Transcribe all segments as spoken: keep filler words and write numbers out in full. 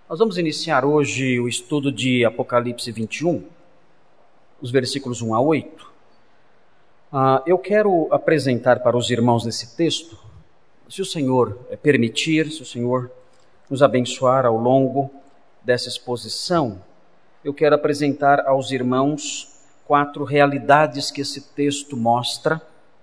Nós vamos iniciar hoje o estudo de Apocalipse vinte e um, os versículos um a oito. Uh, eu quero apresentar para os irmãos nesse texto, se o Senhor permitir, se o Senhor nos abençoar ao longo dessa exposição, eu quero apresentar aos irmãos quatro realidades que esse texto mostra,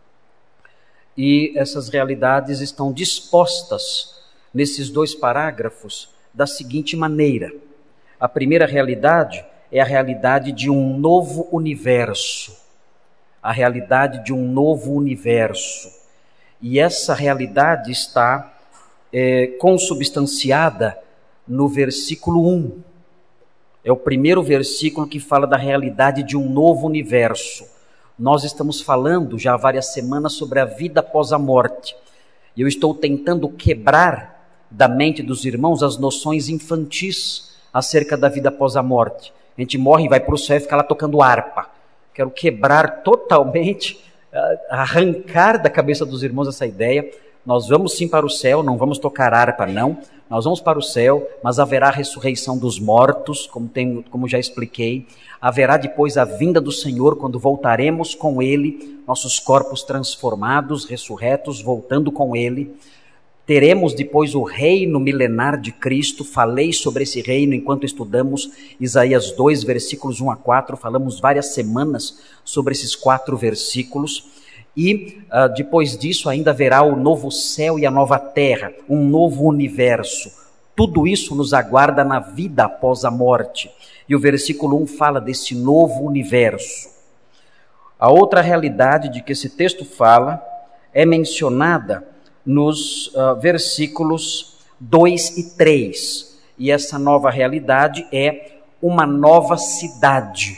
e essas realidades estão dispostas nesses dois parágrafos da seguinte maneira. A primeira realidade é a realidade de um novo universo. A realidade de um novo universo. E essa realidade está é, consubstanciada no versículo um. É o primeiro versículo que fala da realidade de um novo universo. Nós estamos falando já há várias semanas sobre a vida após a morte. E eu estou tentando quebrar da mente dos irmãos as noções infantis acerca da vida após a morte. A gente morre e vai para o céu e fica lá tocando harpa. Quero quebrar totalmente, arrancar da cabeça dos irmãos essa ideia. Nós vamos sim para o céu, não vamos tocar harpa não. Nós vamos para o céu, mas haverá a ressurreição dos mortos, como, tem, como já expliquei. Haverá depois a vinda do Senhor, quando voltaremos com Ele, nossos corpos transformados, ressurretos, voltando com Ele. Teremos depois o reino milenar de Cristo. Falei sobre esse reino enquanto estudamos Isaías dois, versículos um a quatro. Falamos várias semanas sobre esses quatro versículos. E uh, depois disso ainda haverá o novo céu e a nova terra, um novo universo. Tudo isso nos aguarda na vida após a morte. E o versículo um fala desse novo universo. A outra realidade de que esse texto fala é mencionada nos uh, versículos dois e três. E essa nova realidade é uma nova cidade.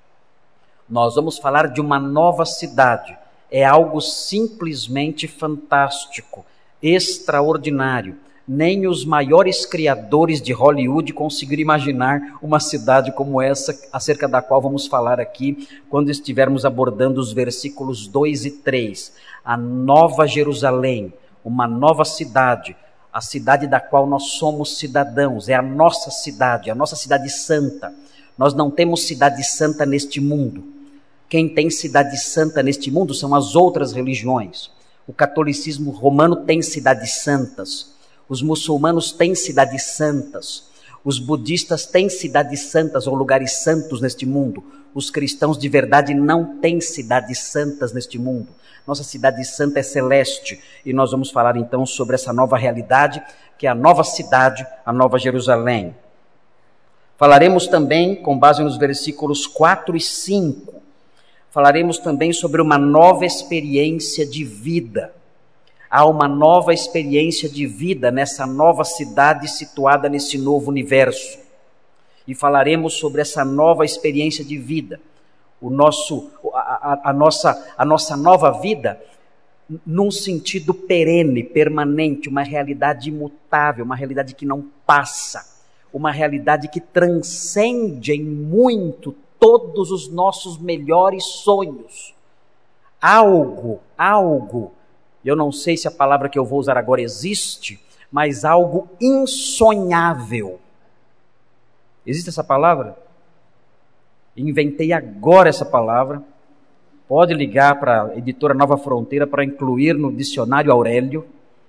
Nós vamos falar de uma nova cidade. É algo simplesmente fantástico, extraordinário. Nem os maiores criadores de Hollywood conseguiram imaginar uma cidade como essa, acerca da qual vamos falar aqui, quando estivermos abordando os versículos dois e três. A Nova Jerusalém, uma nova cidade, a cidade da qual nós somos cidadãos, é a nossa cidade, a nossa cidade santa. Nós não temos cidade santa neste mundo. Quem tem cidade santa neste mundo são as outras religiões. O catolicismo romano tem cidades santas, os muçulmanos têm cidades santas, os budistas têm cidades santas ou lugares santos neste mundo. Os cristãos de verdade não têm cidades santas neste mundo. Nossa cidade santa é celeste, e nós vamos falar então sobre essa nova realidade, que é a nova cidade, a Nova Jerusalém. Falaremos também, com base nos versículos quatro e cinco, falaremos também sobre uma nova experiência de vida. Há uma nova experiência de vida nessa nova cidade situada nesse novo universo. E falaremos sobre essa nova experiência de vida. O nosso, a, a, a, nossa, a nossa nova vida num sentido perene, permanente, uma realidade imutável, uma realidade que não passa, uma realidade que transcende em muito todos os nossos melhores sonhos. Algo, algo, eu não sei se a palavra que eu vou usar agora existe, mas algo insonhável. Existe essa palavra? Inventei agora essa palavra. Pode ligar para a editora Nova Fronteira para incluir no dicionário Aurélio.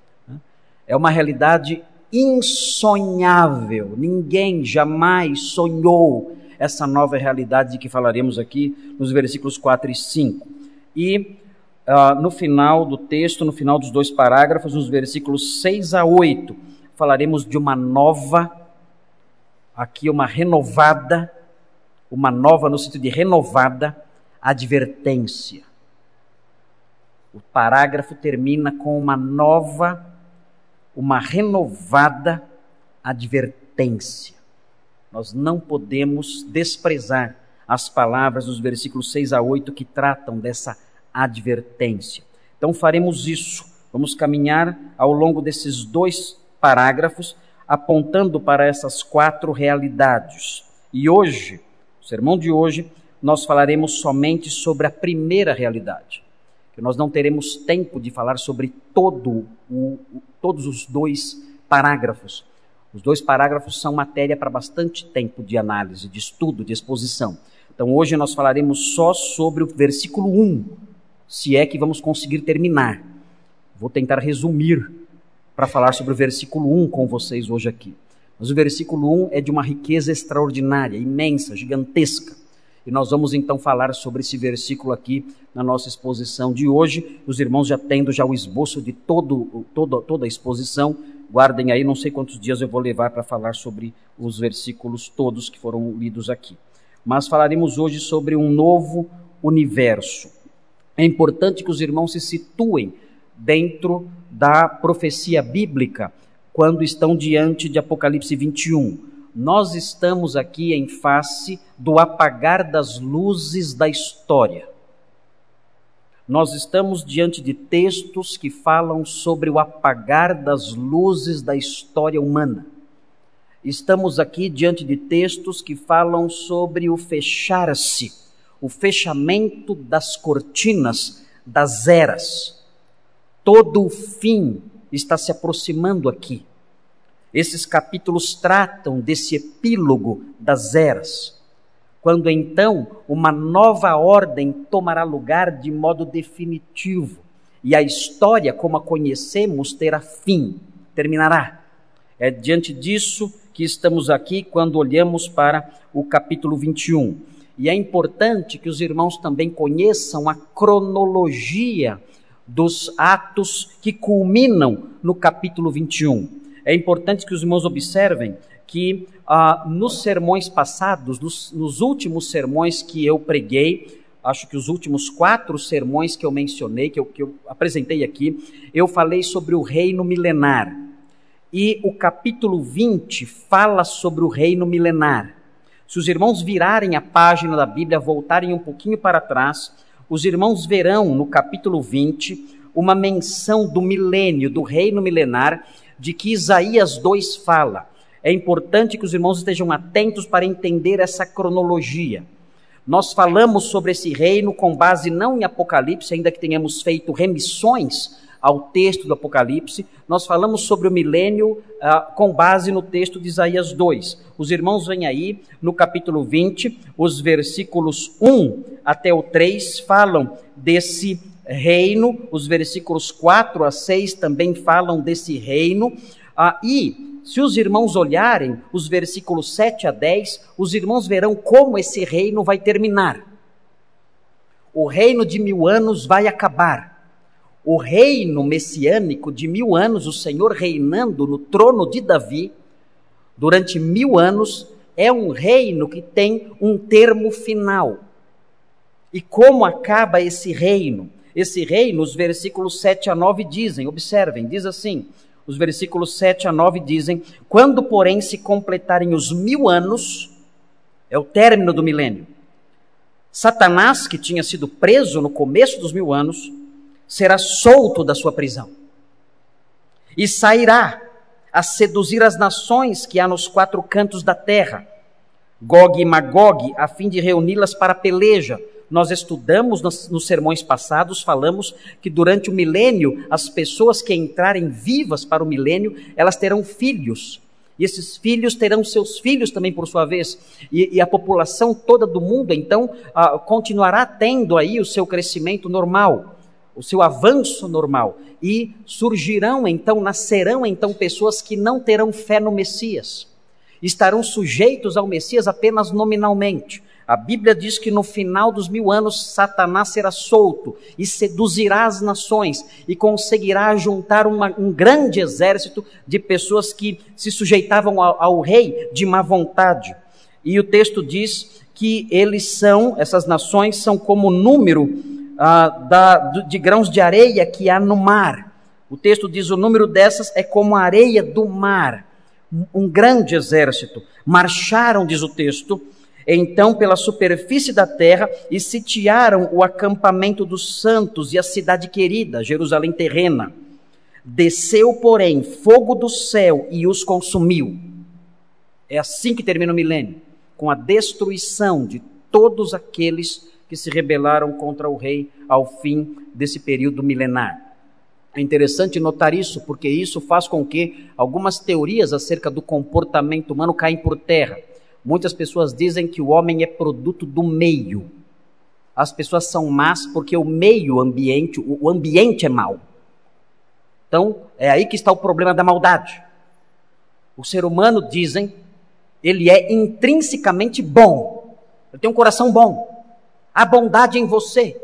É uma realidade insonhável. Ninguém jamais sonhou essa nova realidade de que falaremos aqui nos versículos quatro e cinco. E uh, no final do texto, no final dos dois parágrafos, nos versículos seis a oito, falaremos de uma nova, aqui uma renovada, uma nova no sentido de renovada advertência. O parágrafo termina com uma nova, uma renovada advertência. Nós não podemos desprezar as palavras dos versículos seis a oito que tratam dessa advertência. Então faremos isso. Vamos caminhar ao longo desses dois parágrafos, apontando para essas quatro realidades. E hoje, o sermão de hoje, nós falaremos somente sobre a primeira realidade. Que nós não teremos tempo de falar sobre todo o, todos os dois parágrafos. Os dois parágrafos são matéria para bastante tempo de análise, de estudo, de exposição. Então hoje nós falaremos só sobre o versículo um, se é que vamos conseguir terminar. Vou tentar resumir para falar sobre o versículo um com vocês hoje aqui. Mas o versículo um é de uma riqueza extraordinária, imensa, gigantesca. E nós vamos então falar sobre esse versículo aqui na nossa exposição de hoje. Os irmãos já tendo já o esboço de todo, todo, toda a exposição. Guardem aí, não sei quantos dias eu vou levar para falar sobre os versículos todos que foram lidos aqui. Mas falaremos hoje sobre um novo universo. É importante que os irmãos se situem dentro da profecia bíblica quando estão diante de Apocalipse vinte e um. Nós estamos aqui em face do apagar das luzes da história. Nós estamos diante de textos que falam sobre o apagar das luzes da história humana. Estamos aqui diante de textos que falam sobre o fechar-se, o fechamento das cortinas das eras. Todo o fim está se aproximando aqui. Esses capítulos tratam desse epílogo das eras, quando então uma nova ordem tomará lugar de modo definitivo, e a história, como a conhecemos, terá fim, terminará. É diante disso que estamos aqui quando olhamos para o capítulo vinte e um. E é importante que os irmãos também conheçam a cronologia dos atos que culminam no capítulo vinte e um. É importante que os irmãos observem que ah, nos sermões passados, nos, nos últimos sermões que eu preguei, acho que os últimos quatro sermões que eu mencionei, que eu, que eu apresentei aqui, eu falei sobre o reino milenar. E o capítulo vinte fala sobre o reino milenar. Se os irmãos virarem a página da Bíblia, voltarem um pouquinho para trás, os irmãos verão no capítulo vinte uma menção do milênio, do reino milenar, de que Isaías dois fala. É importante que os irmãos estejam atentos para entender essa cronologia. Nós falamos sobre esse reino com base não em Apocalipse, ainda que tenhamos feito remissões ao texto do Apocalipse. Nós falamos sobre o milênio ah, com base no texto de Isaías dois. Os irmãos veem aí no capítulo vinte, os versículos um até o três falam desse reino, os versículos quatro a seis também falam desse reino, ah, e se os irmãos olharem os versículos sete a dez, os irmãos verão como esse reino vai terminar. O reino de mil anos vai acabar. O reino messiânico de mil anos, o Senhor reinando no trono de Davi, durante mil anos, é um reino que tem um termo final. E como acaba esse reino? Esse reino, os versículos sete a nove dizem, observem, diz assim, os versículos sete a nove dizem: quando, porém, se completarem os mil anos, é o término do milênio, Satanás, que tinha sido preso no começo dos mil anos, será solto da sua prisão e sairá a seduzir as nações que há nos quatro cantos da terra, Gog e Magog, a fim de reuni-las para a peleja. Nós estudamos nos, nos sermões passados, falamos que durante o milênio, as pessoas que entrarem vivas para o milênio, elas terão filhos. E esses filhos terão seus filhos também por sua vez. E, e a população toda do mundo, então, ah, continuará tendo aí o seu crescimento normal, o seu avanço normal. E surgirão então, nascerão então pessoas que não terão fé no Messias. Estarão sujeitos ao Messias apenas nominalmente. A Bíblia diz que no final dos mil anos, Satanás será solto e seduzirá as nações e conseguirá juntar uma, um grande exército de pessoas que se sujeitavam ao, ao rei de má vontade. E o texto diz que eles são, essas nações são como o número ah, da, de grãos de areia que há no mar. O texto diz o número dessas é como a areia do mar. Um grande exército. Marcharam, diz o texto, então pela superfície da terra e sitiaram o acampamento dos santos e a cidade querida, Jerusalém terrena. Desceu, porém, fogo do céu e os consumiu. É assim que termina o milênio, com a destruição de todos aqueles que se rebelaram contra o rei ao fim desse período milenar. É interessante notar isso, porque isso faz com que algumas teorias acerca do comportamento humano caem por terra. Muitas pessoas dizem que o homem é produto do meio. As pessoas são más porque o meio ambiente, o ambiente é mau. Então, é aí que está o problema da maldade. O ser humano, dizem, ele é intrinsecamente bom. Ele tem um coração bom. Há bondade em você.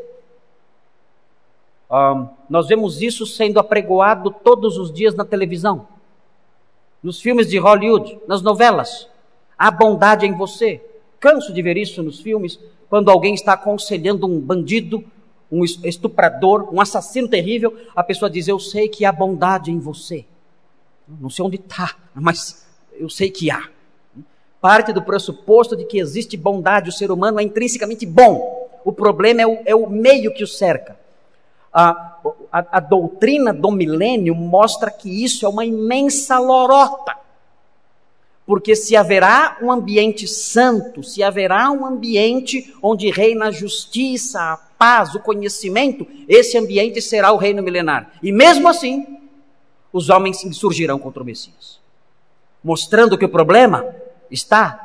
Um, nós vemos isso sendo apregoado todos os dias na televisão, nos filmes de Hollywood, nas novelas. Há bondade em você. Canso de ver isso nos filmes, quando alguém está aconselhando um bandido, um estuprador, um assassino terrível, a pessoa diz: eu sei que há bondade em você. Não sei onde está, mas eu sei que há. Parte do pressuposto de que existe bondade, o ser humano é intrinsecamente bom. O problema é o, é o meio que o cerca. A, a, a doutrina do milênio mostra que isso é uma imensa lorota. Porque se haverá um ambiente santo, se haverá um ambiente onde reina a justiça, a paz, o conhecimento, esse ambiente será o reino milenar. E mesmo assim, os homens insurgirão contra o Messias, mostrando que o problema está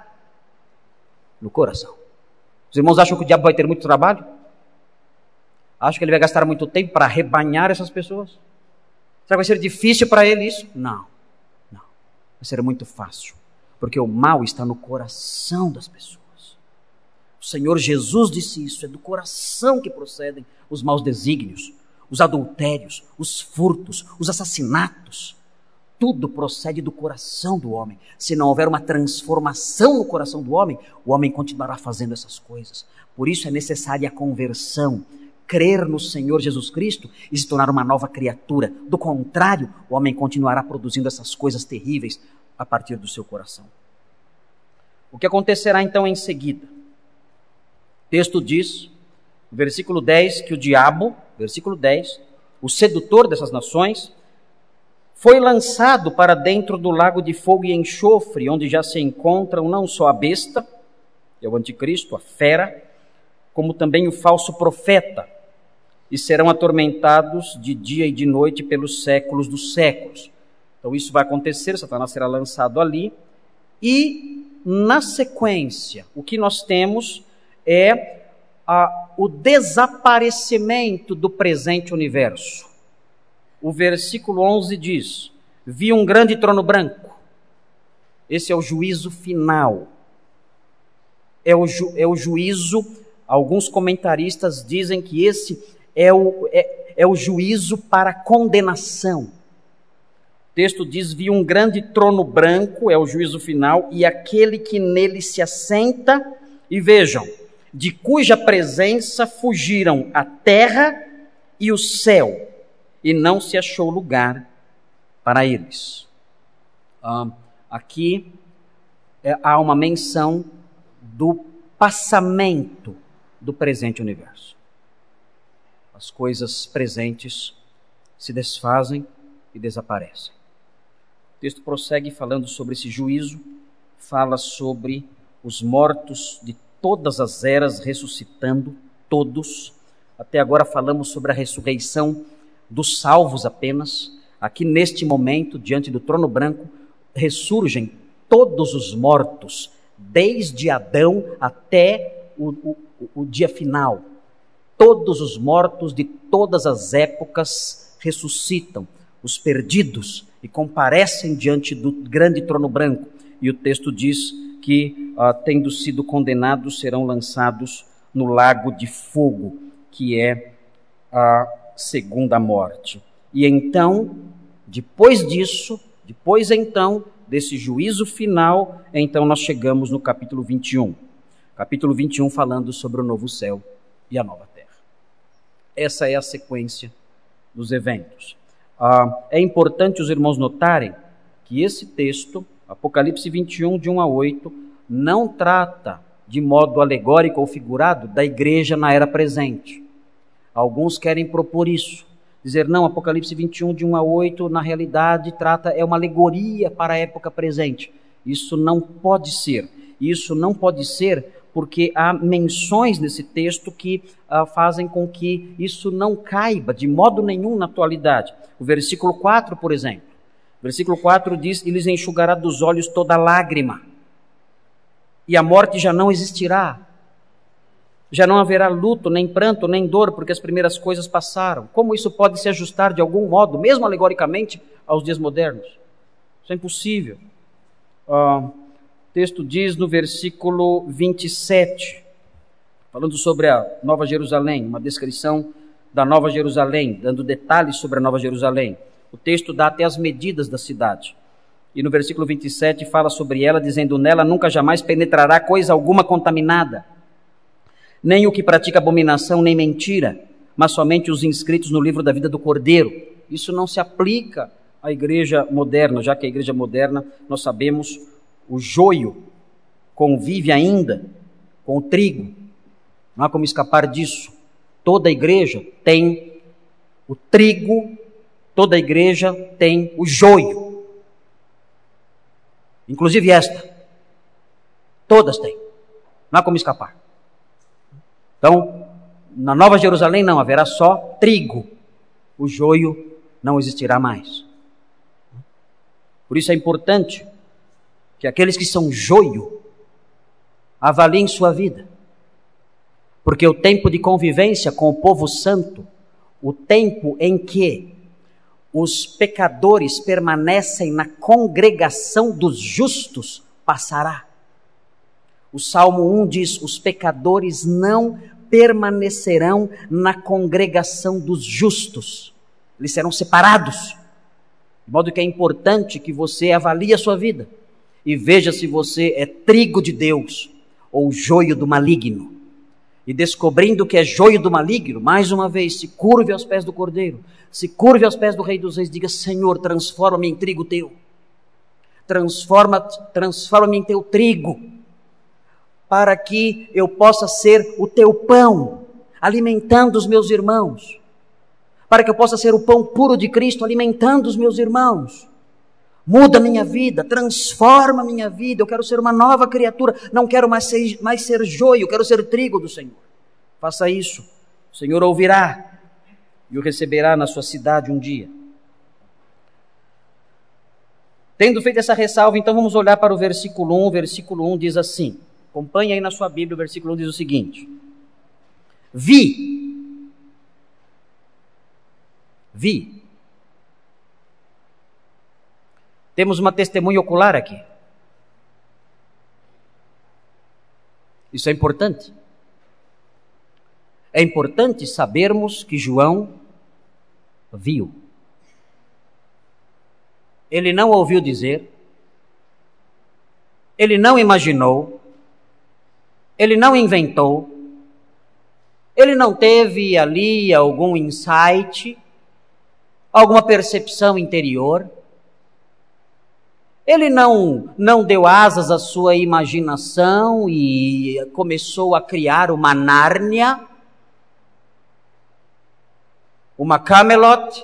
no coração. Os irmãos acham que o diabo vai ter muito trabalho? Acham que ele vai gastar muito tempo para arrebanhar essas pessoas? Será que vai ser difícil para ele isso? Não, não. Vai ser muito fácil, porque o mal está no coração das pessoas. O Senhor Jesus disse isso, é do coração que procedem os maus desígnios, os adultérios, os furtos, os assassinatos. Tudo procede do coração do homem. Se não houver uma transformação no coração do homem, o homem continuará fazendo essas coisas. Por isso é necessária a conversão, crer no Senhor Jesus Cristo e se tornar uma nova criatura. Do contrário, o homem continuará produzindo essas coisas terríveis a partir do seu coração. O que acontecerá então em seguida? O texto diz, no versículo dez, que o diabo, versículo dez, o sedutor dessas nações, foi lançado para dentro do lago de fogo e enxofre, onde já se encontram não só a besta, que é o anticristo, a fera, como também o falso profeta, e serão atormentados de dia e de noite pelos séculos dos séculos. Então isso vai acontecer, Satanás será lançado ali, e na sequência, o que nós temos é a, o desaparecimento do presente universo. O versículo onze diz: vi um grande trono branco. Esse é o juízo final. É o, ju, é o juízo, alguns comentaristas dizem que esse é o, é, é o juízo para condenação. O texto diz: vi um grande trono branco, é o juízo final, e aquele que nele se assenta, e vejam, de cuja presença fugiram a terra e o céu, e não se achou lugar para eles. Ah, aqui é, há uma menção do passamento do presente universo. As coisas presentes se desfazem e desaparecem. O texto prossegue falando sobre esse juízo, fala sobre os mortos de todas as eras ressuscitando, todos. Até agora falamos sobre a ressurreição dos salvos apenas. Aqui neste momento, diante do trono branco, ressurgem todos os mortos, desde Adão até o, o, o dia final. Todos os mortos de todas as épocas ressuscitam, os perdidos, e comparecem diante do grande trono branco. E o texto diz que, uh, tendo sido condenados, serão lançados no lago de fogo, que é a segunda morte. E então, depois disso, depois então, desse juízo final, então nós chegamos no capítulo vinte e um. Capítulo vinte e um falando sobre o novo céu e a nova terra. Essa é a sequência dos eventos. Ah, é importante os irmãos notarem que esse texto, Apocalipse vinte e um, de um a oito, não trata de modo alegórico ou figurado da igreja na era presente. Alguns querem propor isso, dizer, não, Apocalipse vinte e um, de um a oito, na realidade trata, é uma alegoria para a época presente. Isso não pode ser. Isso não pode ser porque há menções nesse texto que uh, fazem com que isso não caiba de modo nenhum na atualidade. O versículo quatro, por exemplo. O versículo quatro diz: e lhes enxugará dos olhos toda lágrima, e a morte já não existirá. Já não haverá luto, nem pranto, nem dor, porque as primeiras coisas passaram. Como isso pode se ajustar de algum modo, mesmo alegoricamente, aos dias modernos? Isso é impossível. Uh, o texto diz no versículo vinte e sete, falando sobre a Nova Jerusalém, uma descrição da Nova Jerusalém, dando detalhes sobre a Nova Jerusalém. O texto dá até as medidas da cidade. E no versículo vinte e sete fala sobre ela, dizendo: nela nunca jamais penetrará coisa alguma contaminada, nem o que pratica abominação, nem mentira, mas somente os inscritos no livro da vida do Cordeiro. Isso não se aplica à igreja moderna, já que a igreja moderna, nós sabemos, o joio convive ainda com o trigo. Não há como escapar disso. Toda igreja tem o trigo, toda igreja tem o joio. Inclusive esta. Todas têm. Não há como escapar. Então, na Nova Jerusalém não haverá só trigo. O joio não existirá mais. Por isso é importante que aqueles que são joio avaliem sua vida. Porque o tempo de convivência com o povo santo, o tempo em que os pecadores permanecem na congregação dos justos, passará. O Salmo um diz: os pecadores não permanecerão na congregação dos justos. Eles serão separados. De modo que é importante que você avalie a sua vida e veja se você é trigo de Deus ou joio do maligno. E descobrindo que é joio do maligno, mais uma vez, se curve aos pés do Cordeiro, se curve aos pés do Rei dos Reis, diga: Senhor, transforma-me em trigo teu. Transforma, transforma-me em teu trigo, para que eu possa ser o teu pão, alimentando os meus irmãos. Para que eu possa ser o pão puro de Cristo, alimentando os meus irmãos. Muda a minha vida, transforma a minha vida. Eu quero ser uma nova criatura, não quero mais ser, mais ser joio, eu quero ser trigo do Senhor. Faça isso, o Senhor ouvirá e o receberá na sua cidade um dia. Tendo feito essa ressalva, então vamos olhar para o versículo um. O versículo um diz assim, acompanhe aí na sua Bíblia, o versículo um diz o seguinte: Vi, vi. Temos uma testemunha ocular aqui. Isso é importante. É importante sabermos que João viu. Ele não ouviu dizer, ele não imaginou, ele não inventou, ele não teve ali algum insight, alguma percepção interior. Ele não, não deu asas à sua imaginação e começou a criar uma Nárnia, uma Camelot.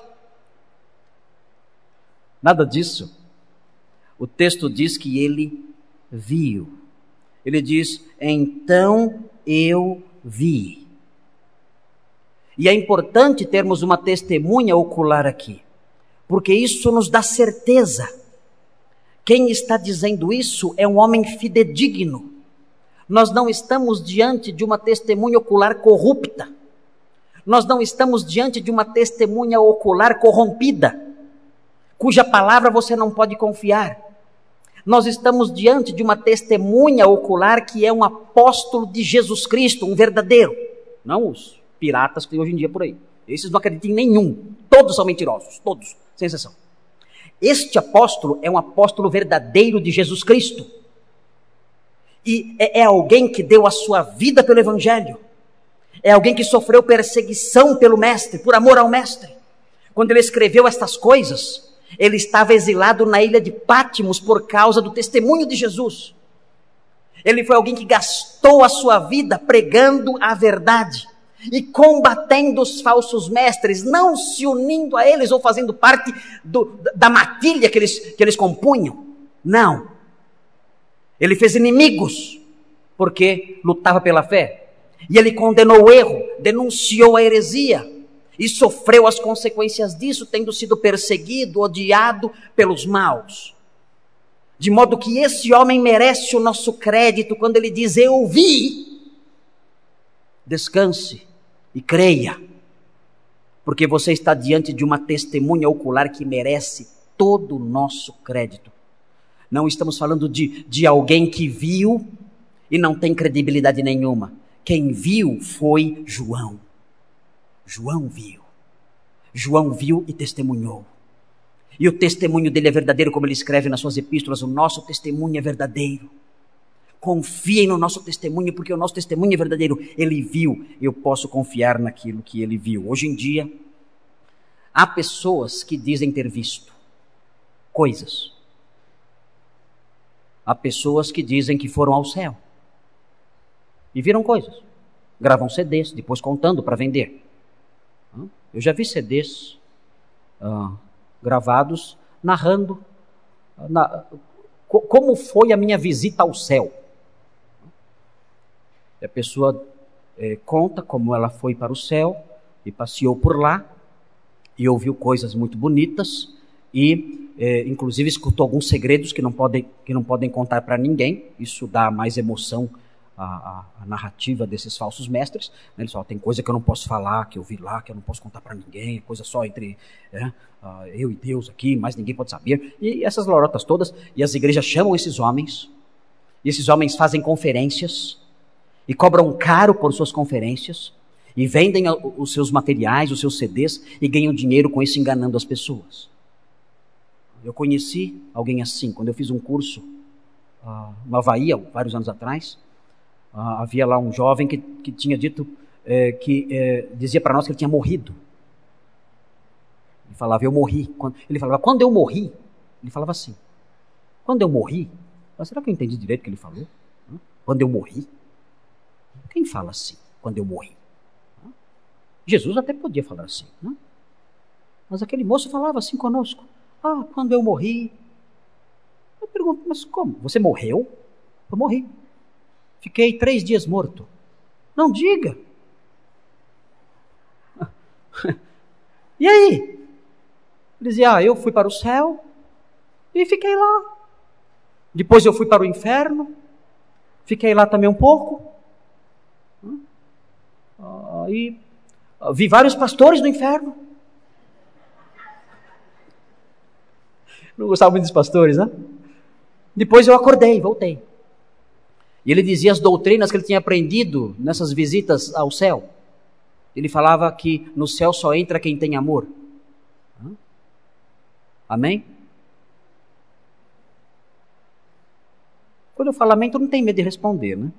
Nada disso. O texto diz que ele viu. Ele diz: então eu vi. E é importante termos uma testemunha ocular aqui, porque isso nos dá certeza. Quem está dizendo isso é um homem fidedigno. Nós não estamos diante de uma testemunha ocular corrupta. Nós não estamos diante de uma testemunha ocular corrompida, cuja palavra você não pode confiar. Nós estamos diante de uma testemunha ocular que é um apóstolo de Jesus Cristo, um verdadeiro. Não os piratas que tem hoje em dia por aí. Esses não acreditam em nenhum. Todos são mentirosos, todos, sem exceção. Este apóstolo é um apóstolo verdadeiro de Jesus Cristo. E é, é alguém que deu a sua vida pelo Evangelho. É alguém que sofreu perseguição pelo Mestre, por amor ao Mestre. Quando ele escreveu estas coisas, ele estava exilado na ilha de Pátimos por causa do testemunho de Jesus. Ele foi alguém que gastou a sua vida pregando a verdade e combatendo os falsos mestres, não se unindo a eles ou fazendo parte do, da matilha que eles, que eles compunham. Não. Ele fez inimigos porque lutava pela fé. E ele condenou o erro, denunciou a heresia e sofreu as consequências disso, tendo sido perseguido, odiado pelos maus. De modo que esse homem merece o nosso crédito quando ele diz: eu vi. Descanse e creia, porque você está diante de uma testemunha ocular que merece todo o nosso crédito. Não estamos falando de, de alguém que viu e não tem credibilidade nenhuma. Quem viu foi João. João viu. João viu e testemunhou. E o testemunho dele é verdadeiro, como ele escreve nas suas epístolas: o nosso testemunho é verdadeiro. Confiem no nosso testemunho, porque o nosso testemunho é verdadeiro. Ele viu, eu posso confiar naquilo que ele viu. Hoje em dia, há pessoas que dizem ter visto coisas. Há pessoas que dizem que foram ao céu e viram coisas. Gravam C Ds, depois contando para vender. Eu já vi C Ds ah, gravados narrando na, co, como foi a minha visita ao céu. A pessoa é, conta como ela foi para o céu e passeou por lá e ouviu coisas muito bonitas e é, inclusive escutou alguns segredos que não podem, que não podem contar para ninguém. Isso dá mais emoção à, à, à narrativa desses falsos mestres. Eles falam: tem coisa que eu não posso falar, que eu vi lá, que eu não posso contar para ninguém, coisa só entre é, uh, eu e Deus aqui, mas ninguém pode saber. E essas lorotas todas, e as igrejas chamam esses homens, e esses homens fazem conferências, e cobram caro por suas conferências, e vendem os seus materiais, os seus C Ds, e ganham dinheiro com isso, enganando as pessoas. Eu conheci alguém assim, quando eu fiz um curso uh, no Havaí, há vários anos atrás. Uh, havia lá um jovem que, que tinha dito, eh, que eh, dizia para nós que ele tinha morrido. Ele falava: eu morri. Ele falava: quando eu morri, ele falava assim, quando eu morri, mas será que eu entendi direito o que ele falou? Hã? Quando eu morri? Quem fala assim, quando eu morri? Hã? Jesus até podia falar assim, né? Mas aquele moço falava assim conosco: ah, quando eu morri. Eu pergunto: mas como? Você morreu? Eu morri. Fiquei três dias morto. Não diga. E aí? Ele dizia: ah, eu fui para o céu e fiquei lá. Depois eu fui para o inferno, fiquei lá também um pouco. Ah, e vi vários pastores no inferno. Não gostava muito dos pastores, né? Depois eu acordei, voltei. E ele dizia as doutrinas que ele tinha aprendido nessas visitas ao céu. Ele falava que no céu só entra quem tem amor. Amém? Quando eu falo amém, tu não tem medo de responder, né?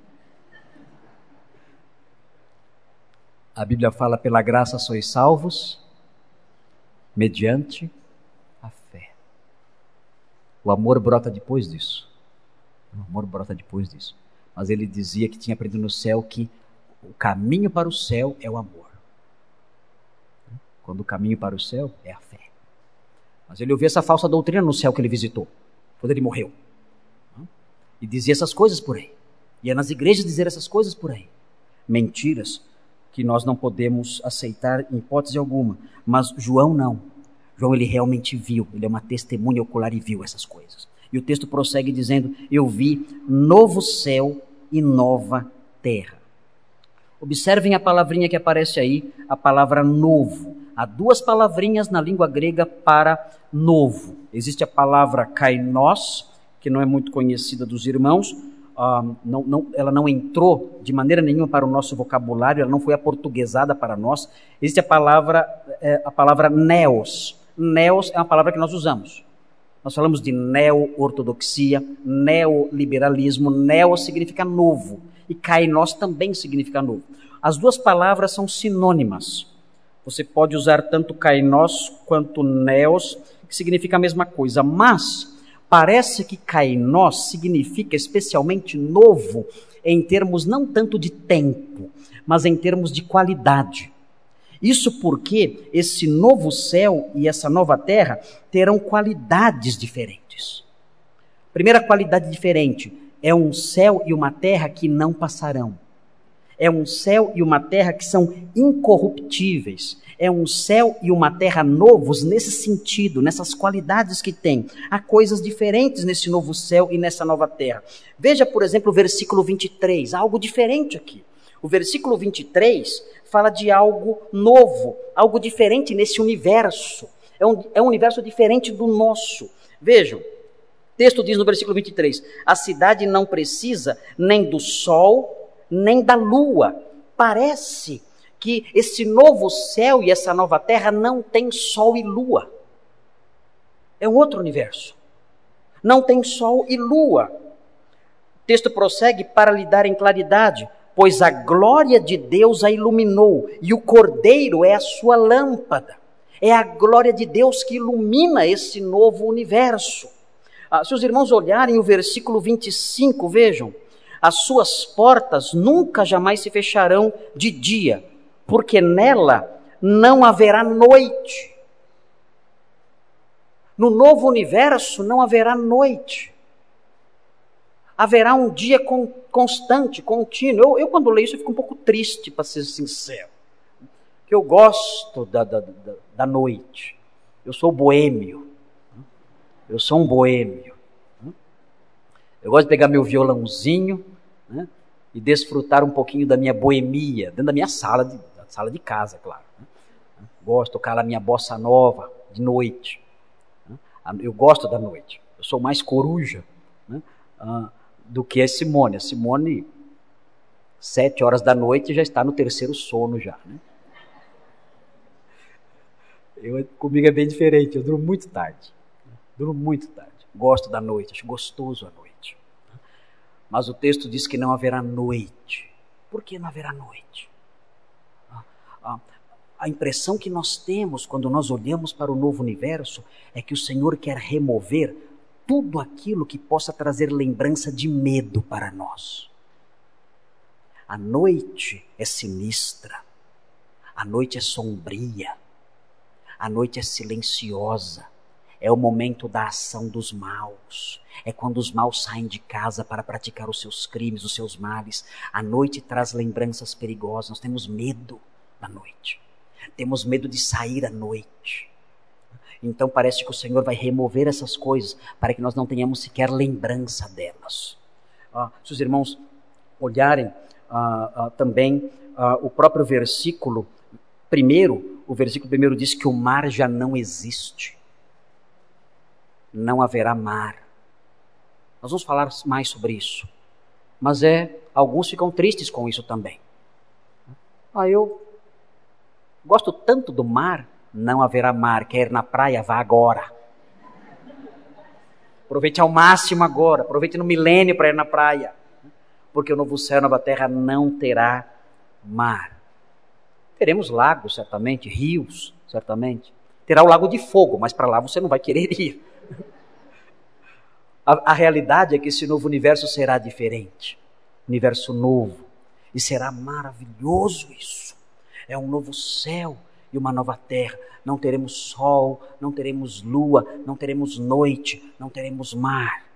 A Bíblia fala: pela graça sois salvos, mediante a fé. O amor brota depois disso. O amor brota depois disso. Mas ele dizia que tinha aprendido no céu que o caminho para o céu é o amor. Quando o caminho para o céu é a fé. Mas ele ouviu essa falsa doutrina no céu que ele visitou, quando ele morreu. E dizia essas coisas por aí. Ia nas igrejas dizer essas coisas por aí. Mentiras que nós não podemos aceitar em hipótese alguma. Mas João não. João, ele realmente viu. Ele é uma testemunha ocular e viu essas coisas. E o texto prossegue dizendo: eu vi novo céu e nova terra. Observem a palavrinha que aparece aí, a palavra novo. Há duas palavrinhas na língua grega para novo. Existe a palavra kainos, que não é muito conhecida dos irmãos. Uh, não, não, ela não entrou de maneira nenhuma para o nosso vocabulário, ela não foi aportuguesada para nós. Existe a palavra, é, a palavra neos. Neos é uma palavra que nós usamos. Nós falamos de neo-ortodoxia, neoliberalismo. Neo significa novo e kainos também significa novo. As duas palavras são sinônimas. Você pode usar tanto kainos quanto neos, que significa a mesma coisa. Mas parece que kainos significa especialmente novo em termos não tanto de tempo, mas em termos de qualidade. Isso porque esse novo céu e essa nova terra terão qualidades diferentes. Primeira qualidade diferente: é um céu e uma terra que não passarão. É um céu e uma terra que são incorruptíveis. É um céu e uma terra novos nesse sentido, nessas qualidades que tem. Há coisas diferentes nesse novo céu e nessa nova terra. Veja, por exemplo, o versículo vinte e três, há algo diferente aqui. O versículo vinte e três fala de algo novo, algo diferente nesse universo. É um, é um universo diferente do nosso. Vejam, o texto diz no versículo vinte e três, a cidade não precisa nem do sol, nem da lua. Parece que esse novo céu e essa nova terra não tem sol e lua. É um outro universo. Não tem sol e lua. O texto prossegue para lhe dar em claridade, pois a glória de Deus a iluminou, e o Cordeiro é a sua lâmpada. É a glória de Deus que ilumina esse novo universo. Ah, se os irmãos olharem o versículo vinte e cinco, vejam, as suas portas nunca jamais se fecharão de dia, porque nela não haverá noite. No novo universo não haverá noite. Haverá um dia con- constante, contínuo. Eu, eu quando leio isso eu fico um pouco triste, para ser sincero. Porque eu gosto da, da, da, da noite. Eu sou boêmio. Eu sou um boêmio. Eu gosto de pegar meu violãozinho, né, e desfrutar um pouquinho da minha boemia, dentro da minha sala de, da sala de casa, claro. Né. Gosto de tocar a minha bossa nova de noite. Né. Eu gosto da noite. Eu sou mais coruja, né, uh, do que a Simone. A Simone, sete horas da noite, já está no terceiro sono já. Né. Eu, comigo é bem diferente, eu durmo muito tarde. Durmo muito tarde. Gosto da noite, acho gostoso a noite. Mas o texto diz que não haverá noite. Por que não haverá noite? A, a, a impressão que nós temos quando nós olhamos para o novo universo é que o Senhor quer remover tudo aquilo que possa trazer lembrança de medo para nós. A noite é sinistra. A noite é sombria. A noite é silenciosa. É o momento da ação dos maus. É quando os maus saem de casa para praticar os seus crimes, os seus males. A noite traz lembranças perigosas. Nós temos medo da noite. Temos medo de sair à noite. Então parece que o Senhor vai remover essas coisas para que nós não tenhamos sequer lembrança delas. Ah, se os irmãos olharem ah, ah, também ah, o próprio versículo primeiro, o versículo primeiro diz que o mar já não existe. Não haverá mar. Nós vamos falar mais sobre isso. Mas é, alguns ficam tristes com isso também. Ah, eu gosto tanto do mar. Não haverá mar. Quer ir na praia? Vá agora. Aproveite ao máximo agora. Aproveite no milênio para ir na praia. Porque o novo céu e a nova terra não terá mar. Teremos lagos, certamente. Rios, certamente. Terá o lago de fogo, mas para lá você não vai querer ir. A, a realidade é que esse novo universo será diferente. Universo novo. E será maravilhoso isso. É um novo céu e uma nova terra. Não teremos sol, não teremos lua, não teremos noite, não teremos mar.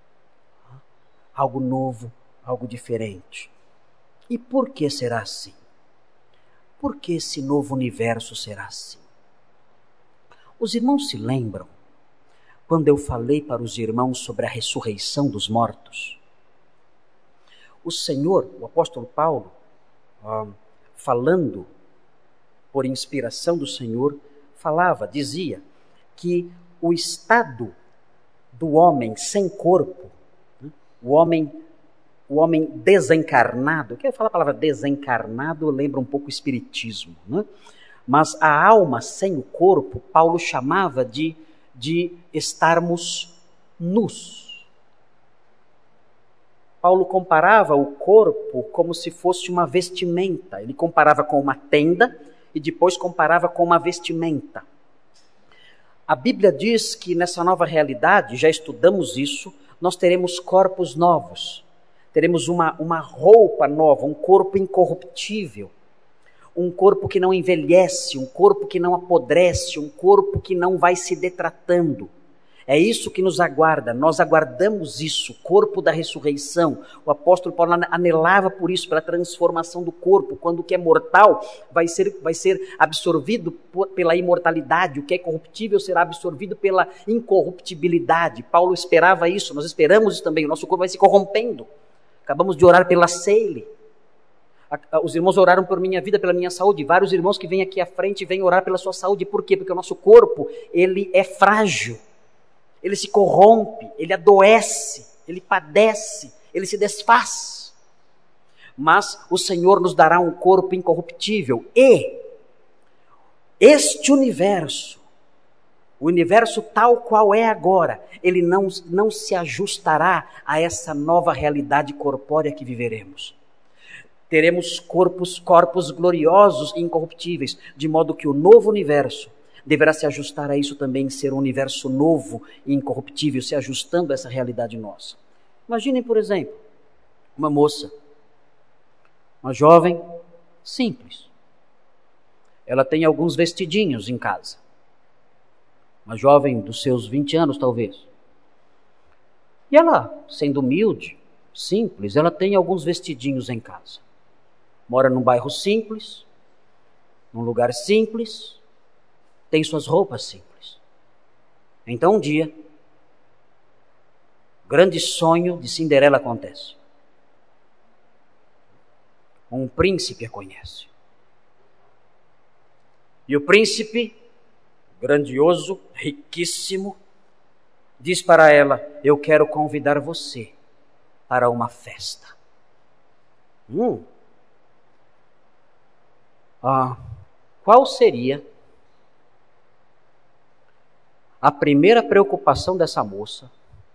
Algo novo, algo diferente. E por que será assim? Por que esse novo universo será assim? Os irmãos se lembram quando eu falei para os irmãos sobre a ressurreição dos mortos? O Senhor, o apóstolo Paulo, ah, falando por inspiração do Senhor, falava, dizia que o estado do homem sem corpo, né, o homem, o homem desencarnado, quer falar a palavra desencarnado, lembra um pouco o espiritismo, né? Mas a alma sem o corpo, Paulo chamava de de estarmos nus. Paulo comparava o corpo como se fosse uma vestimenta. Ele comparava com uma tenda e depois comparava com uma vestimenta. A Bíblia diz que nessa nova realidade, já estudamos isso, nós teremos corpos novos. Teremos uma, uma roupa nova, um corpo incorruptível. Um corpo que não envelhece, um corpo que não apodrece, um corpo que não vai se detratando. É isso que nos aguarda, nós aguardamos isso, corpo da ressurreição. O apóstolo Paulo anelava por isso, pela transformação do corpo, quando o que é mortal vai ser, vai ser absorvido por, pela imortalidade, o que é corruptível será absorvido pela incorruptibilidade. Paulo esperava isso, nós esperamos isso também, o nosso corpo vai se corrompendo. Acabamos de orar pela Ceile. Os irmãos oraram por minha vida, pela minha saúde. Vários irmãos que vêm aqui à frente vêm orar pela sua saúde. Por quê? Porque o nosso corpo, ele é frágil. Ele se corrompe, ele adoece, ele padece, ele se desfaz. Mas o Senhor nos dará um corpo incorruptível. E este universo, o universo tal qual é agora, ele não, não se ajustará a essa nova realidade corpórea que viveremos. Teremos corpos, corpos gloriosos e incorruptíveis, de modo que o novo universo deverá se ajustar a isso também, ser um universo novo e incorruptível, se ajustando a essa realidade nossa. Imaginem, por exemplo, uma moça, uma jovem simples. Ela tem alguns vestidinhos em casa. Uma jovem dos seus vinte anos, talvez. E ela, sendo humilde, simples, ela tem alguns vestidinhos em casa. Mora num bairro simples, num lugar simples, tem suas roupas simples. Então um dia, o grande sonho de Cinderela acontece. Um príncipe a conhece. E o príncipe, grandioso, riquíssimo, diz para ela: eu quero convidar você para uma festa. Hum. Ah, qual seria a primeira preocupação dessa moça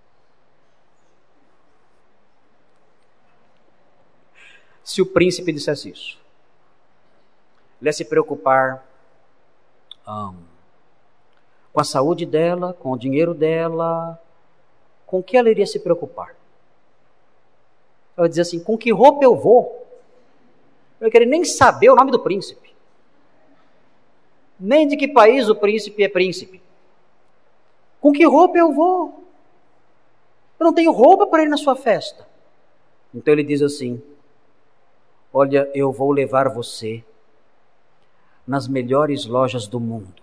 se o príncipe dissesse isso? Ele ia se preocupar um, com a saúde dela, com o dinheiro dela. Com o que ela iria se preocupar? Ela ia dizer assim: com que roupa eu vou? Eu não queria nem saber o nome do príncipe, nem de que país o príncipe é príncipe. Com que roupa eu vou? Eu não tenho roupa para ir na sua festa. Então ele diz assim: olha, eu vou levar você nas melhores lojas do mundo.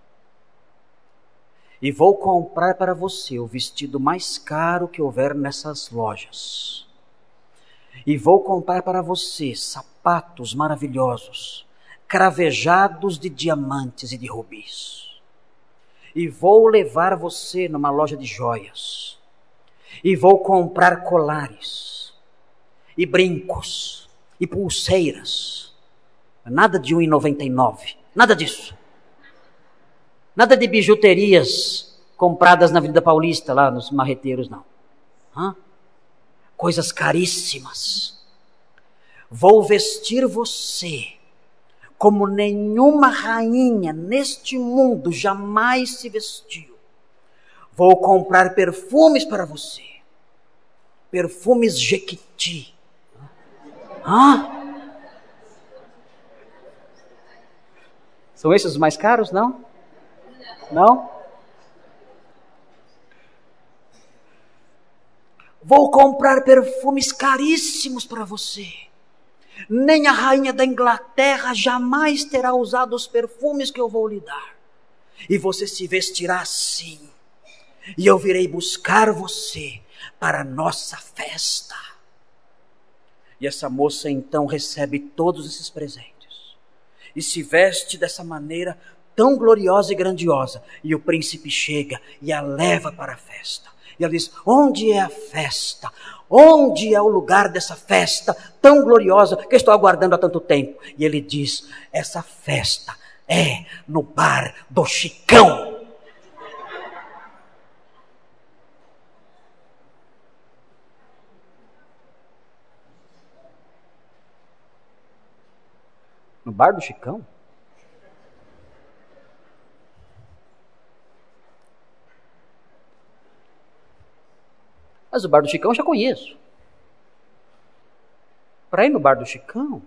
E vou comprar para você o vestido mais caro que houver nessas lojas. E vou comprar para você sapatos maravilhosos, cravejados de diamantes e de rubis. E vou levar você numa loja de joias. E vou comprar colares, e brincos, e pulseiras. Nada de um real e noventa e nove centavos, nada disso. Nada de bijuterias compradas na Avenida Paulista, lá nos marreteiros, não. Hã? Coisas caríssimas. Vou vestir você como nenhuma rainha neste mundo jamais se vestiu. Vou comprar perfumes para você. Perfumes Jequiti. Hã? São esses os mais caros, não? Não? Vou comprar perfumes caríssimos para você. Nem a rainha da Inglaterra jamais terá usado os perfumes que eu vou lhe dar. E você se vestirá assim. E eu virei buscar você para a nossa festa. E essa moça então recebe todos esses presentes. E se veste dessa maneira tão gloriosa e grandiosa. E o príncipe chega e a leva para a festa. E ela diz: onde é a festa? Onde é o lugar dessa festa tão gloriosa que eu estou aguardando há tanto tempo? E ele diz: essa festa é no bar do Chicão. No bar do Chicão? Mas o bar do Chicão eu já conheço. Para ir no bar do Chicão,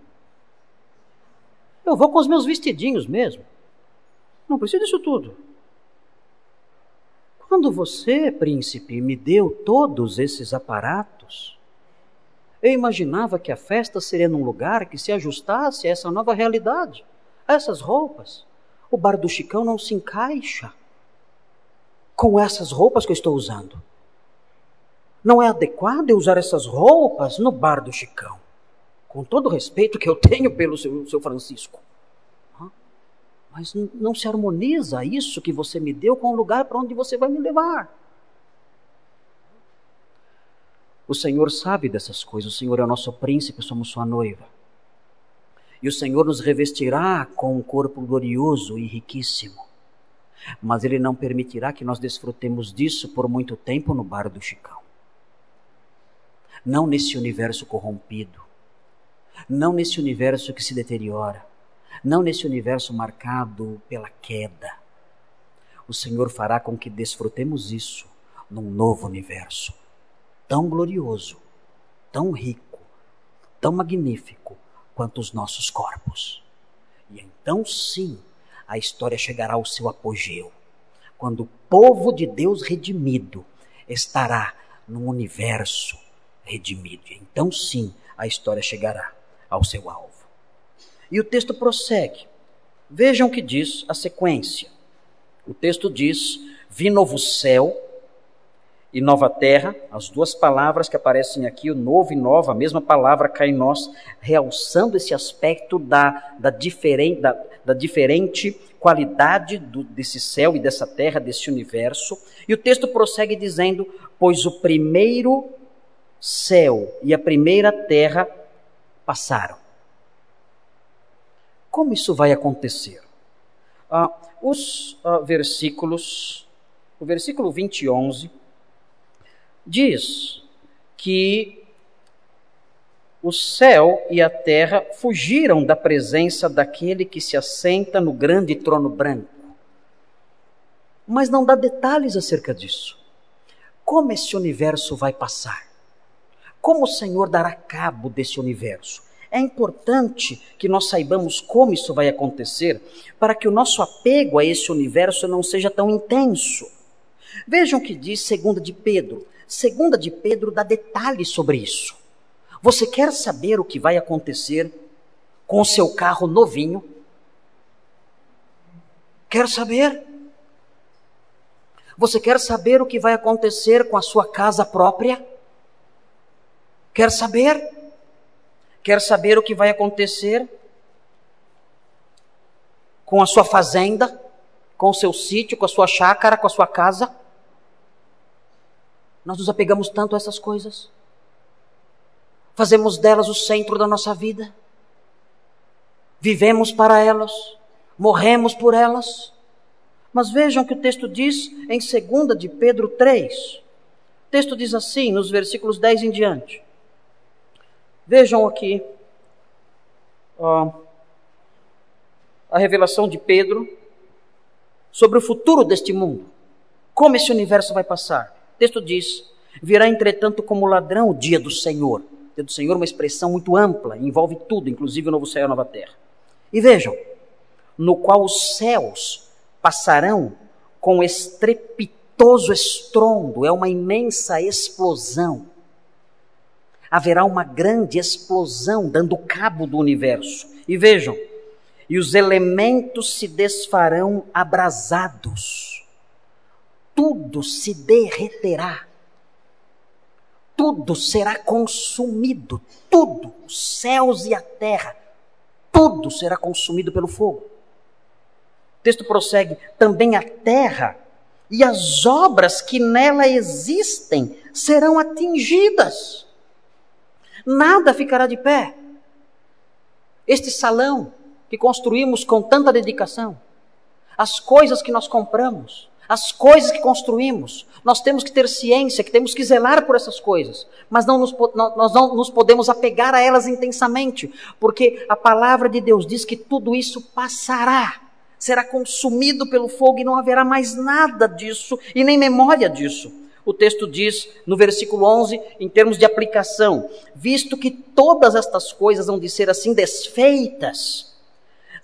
eu vou com os meus vestidinhos mesmo. Não preciso disso tudo. quando você, príncipe, me deu todos esses aparatos, eu imaginava que a festa seria num lugar que se ajustasse a essa nova realidade, a essas roupas. O bar do Chicão não se encaixa com essas roupas que eu estou usando. Não é adequado eu usar essas roupas no bar do Chicão. Com todo o respeito que eu tenho pelo seu, seu Francisco. Mas não se harmoniza isso que você me deu com o lugar para onde você vai me levar. O Senhor sabe dessas coisas. O Senhor é o nosso príncipe, somos sua noiva. E o Senhor nos revestirá com um corpo glorioso e riquíssimo. Mas Ele não permitirá que nós desfrutemos disso por muito tempo no bar do Chicão. Não nesse universo corrompido. Não nesse universo que se deteriora. Não nesse universo marcado pela queda. O Senhor fará com que desfrutemos isso num novo universo. Tão glorioso, tão rico, tão magnífico quanto os nossos corpos. E então sim, a história chegará ao seu apogeu, quando o povo de Deus redimido estará num universo redimido. Então sim, a história chegará ao seu alvo. E o texto prossegue. Vejam o que diz a sequência. O texto diz: vi novo céu e nova terra, as duas palavras que aparecem aqui, o novo e nova, a mesma palavra kainós, realçando esse aspecto da, da, diferente, da, da diferente qualidade do, desse céu e dessa terra, desse universo. E o texto prossegue dizendo: pois o primeiro céu e a primeira terra passaram. Como isso vai acontecer? Ah, os ah, versículos, o versículo vinte e onze, diz que o céu e a terra fugiram da presença daquele que se assenta no grande trono branco. Mas não dá detalhes acerca disso. Como esse universo vai passar? Como o Senhor dará cabo desse universo? É importante que nós saibamos como isso vai acontecer, para que o nosso apego a esse universo não seja tão intenso. Vejam o que diz segunda de Pedro. Segunda de Pedro dá detalhes sobre isso. Você quer saber o que vai acontecer com o seu carro novinho? Quer saber? Você quer saber o que vai acontecer com a sua casa própria? Quer saber? Quer saber o que vai acontecer com a sua fazenda, com o seu sítio, com a sua chácara, com a sua casa? Nós nos apegamos tanto a essas coisas. Fazemos delas o centro da nossa vida. Vivemos para elas. Morremos por elas. Mas vejam o que o texto diz em segunda de Pedro três. O texto diz assim, nos versículos dez em diante. Vejam aqui ó, a revelação de Pedro sobre o futuro deste mundo. Como esse universo vai passar. O texto diz: virá entretanto como ladrão o dia do Senhor. O dia do Senhor é uma expressão muito ampla, envolve tudo, inclusive o novo céu e a nova terra. E vejam, no qual os céus passarão com estrepitoso estrondo, é uma imensa explosão. Haverá uma grande explosão dando cabo do universo. E vejam, e os elementos se desfarão abrasados. Tudo se derreterá. Tudo será consumido. Tudo, os céus e a terra, tudo será consumido pelo fogo. O texto prossegue: também a terra e as obras que nela existem serão atingidas. Nada ficará de pé. Este salão que construímos com tanta dedicação, as coisas que nós compramos, as coisas que construímos, nós temos que ter ciência, que temos que zelar por essas coisas, mas não nos, nós não nos podemos apegar a elas intensamente, porque a palavra de Deus diz que tudo isso passará, será consumido pelo fogo e não haverá mais nada disso e nem memória disso. O texto diz no versículo onze, em termos de aplicação: visto que todas estas coisas hão de ser assim desfeitas,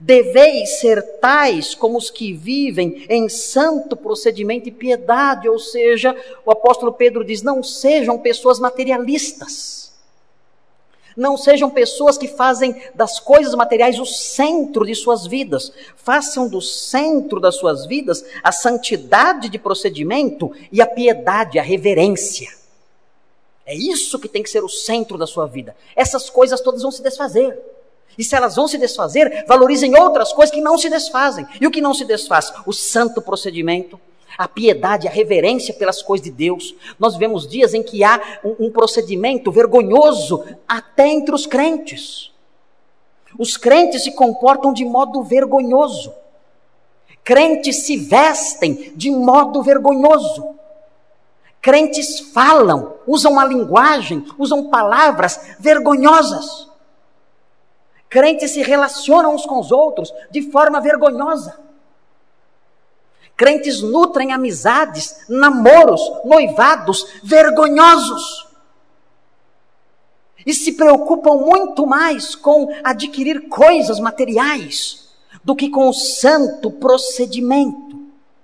Deveis ser tais como os que vivem em santo procedimento e piedade. Ou seja, o apóstolo Pedro diz, não sejam pessoas materialistas. Não sejam pessoas que fazem das coisas materiais o centro de suas vidas. Façam do centro das suas vidas a santidade de procedimento e a piedade, a reverência. É isso que tem que ser o centro da sua vida. Essas coisas todas vão se desfazer. E se elas vão se desfazer, valorizem outras coisas que não se desfazem. E o que não se desfaz? O santo procedimento, a piedade, a reverência pelas coisas de Deus. Nós vivemos dias em que há um, um procedimento vergonhoso até entre os crentes. Os crentes se comportam de modo vergonhoso. Crentes se vestem de modo vergonhoso. Crentes falam, usam uma linguagem, usam palavras vergonhosas. Crentes se relacionam uns com os outros de forma vergonhosa. Crentes nutrem amizades, namoros, noivados vergonhosos. E se preocupam muito mais com adquirir coisas materiais do que com o santo procedimento.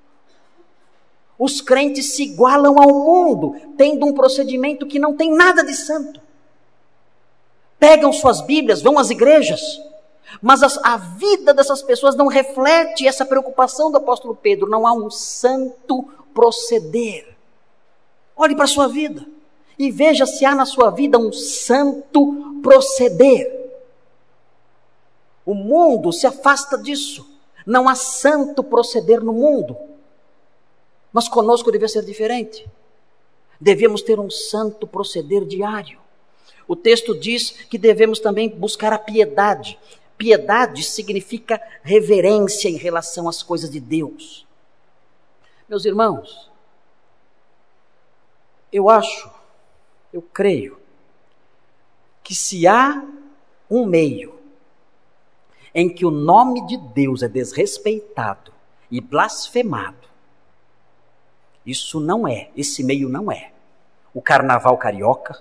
Os crentes se igualam ao mundo, tendo um procedimento que não tem nada de santo. Pegam suas Bíblias, vão às igrejas, mas a, a vida dessas pessoas não reflete essa preocupação do apóstolo Pedro. Não há um santo proceder. Olhe para a sua vida e veja se há na sua vida um santo proceder. O mundo se afasta disso. Não há santo proceder no mundo. Mas conosco deve ser diferente. Devemos ter um santo proceder diário. O texto diz que devemos também buscar a piedade. Piedade significa reverência em relação às coisas de Deus. Meus irmãos, eu acho, eu creio, que se há um meio em que o nome de Deus é desrespeitado e blasfemado, isso não é, esse meio não é o carnaval carioca,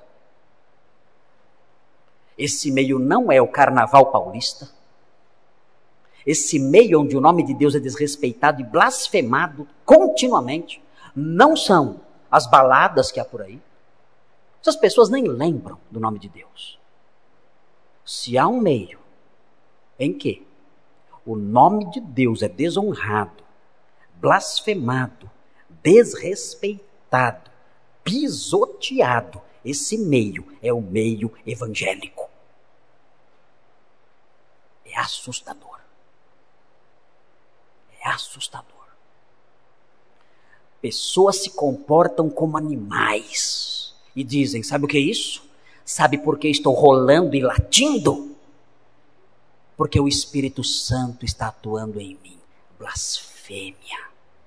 esse meio não é o carnaval paulista, esse meio onde o nome de Deus é desrespeitado e blasfemado continuamente, não são as baladas que há por aí. Essas pessoas nem lembram do nome de Deus. Se há um meio em que o nome de Deus é desonrado, blasfemado, desrespeitado, pisoteado, esse meio é o meio evangélico. É assustador. É assustador. Pessoas se comportam como animais e dizem, sabe o que é isso? Sabe por que estou rolando e latindo? Porque o Espírito Santo está atuando em mim. Blasfêmia.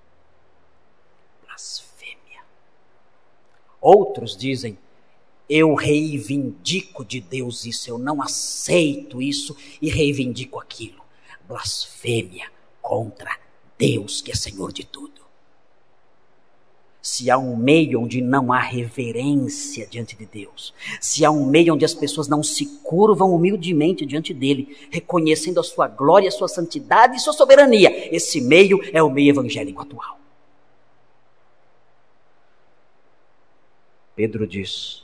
Blasfêmia. Outros dizem, eu reivindico de Deus isso, eu não aceito isso e reivindico aquilo. Blasfêmia contra Deus, que é Senhor de tudo. Se há um meio onde não há reverência diante de Deus, se há um meio onde as pessoas não se curvam humildemente diante dele, reconhecendo a sua glória, a sua santidade e sua soberania, esse meio é o meio evangélico atual. Pedro diz,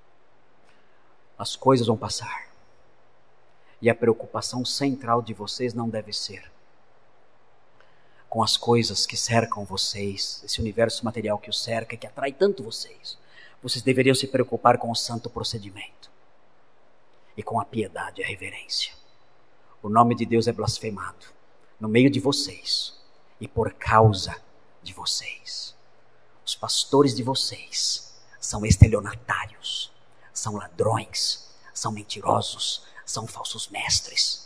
as coisas vão passar, e a preocupação central de vocês não deve ser com as coisas que cercam vocês, esse universo material que os cerca, que atrai tanto vocês. Vocês deveriam se preocupar com o santo procedimento e com a piedade e a reverência. O nome de Deus é blasfemado no meio de vocês e por causa de vocês. Os pastores de vocês são estelionatários, são ladrões, são mentirosos, são falsos mestres.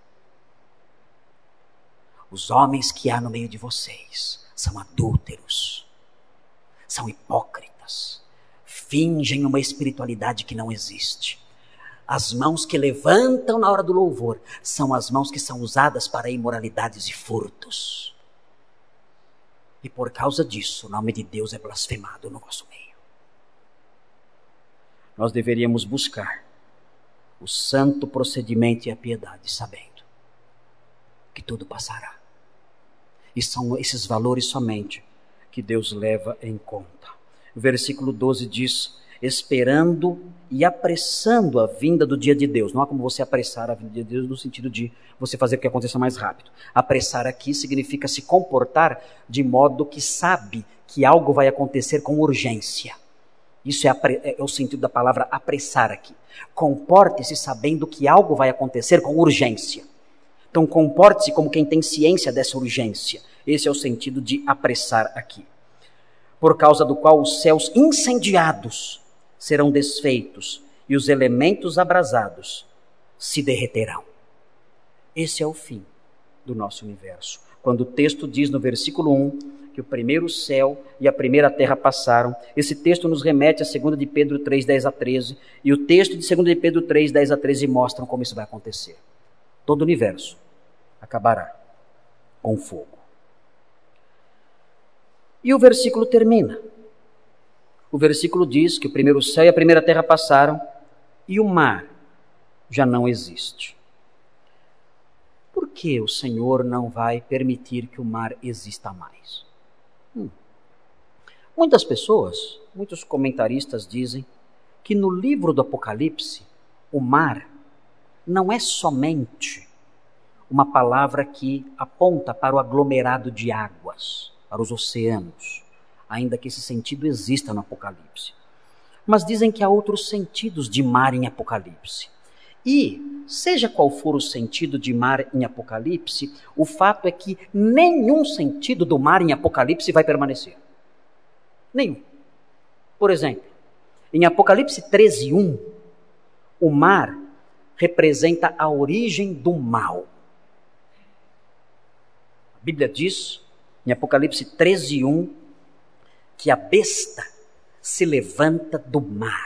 Os homens que há no meio de vocês são adúlteros, são hipócritas, fingem uma espiritualidade que não existe. As mãos que levantam na hora do louvor são as mãos que são usadas para imoralidades e furtos. E por causa disso, o nome de Deus é blasfemado no vosso meio. Nós deveríamos buscar o santo procedimento e a piedade, sabendo que tudo passará. E são esses valores somente que Deus leva em conta. O versículo doze diz: esperando e apressando a vinda do dia de Deus. Não há como você apressar a vinda de Deus no sentido de você fazer o que aconteça mais rápido. Apressar aqui significa se comportar de modo que sabe que algo vai acontecer com urgência. Isso é, é o sentido da palavra apressar aqui. Comporte-se sabendo que algo vai acontecer com urgência. Então comporte-se como quem tem ciência dessa urgência. Esse é o sentido de apressar aqui. Por causa do qual os céus incendiados serão desfeitos e os elementos abrasados se derreterão. Esse é o fim do nosso universo. Quando o texto diz no versículo um que o primeiro céu e a primeira terra passaram, esse texto nos remete a segunda de Pedro três, dez a treze, e o texto de segunda de Pedro três, dez a treze mostram como isso vai acontecer. Todo o universo acabará com fogo. E o versículo termina. O versículo diz que o primeiro céu e a primeira terra passaram e o mar já não existe. Por que o Senhor não vai permitir que o mar exista mais? Hum. Muitas pessoas, muitos comentaristas dizem que no livro do Apocalipse, o mar não é somente uma palavra que aponta para o aglomerado de águas, para os oceanos, ainda que esse sentido exista no Apocalipse. Mas dizem que há outros sentidos de mar em Apocalipse. E, seja qual for o sentido de mar em Apocalipse, o fato é que nenhum sentido do mar em Apocalipse vai permanecer. Nenhum. Por exemplo, em Apocalipse treze, um, o mar representa a origem do mal. A Bíblia diz, em Apocalipse treze, um, que a besta se levanta do mar.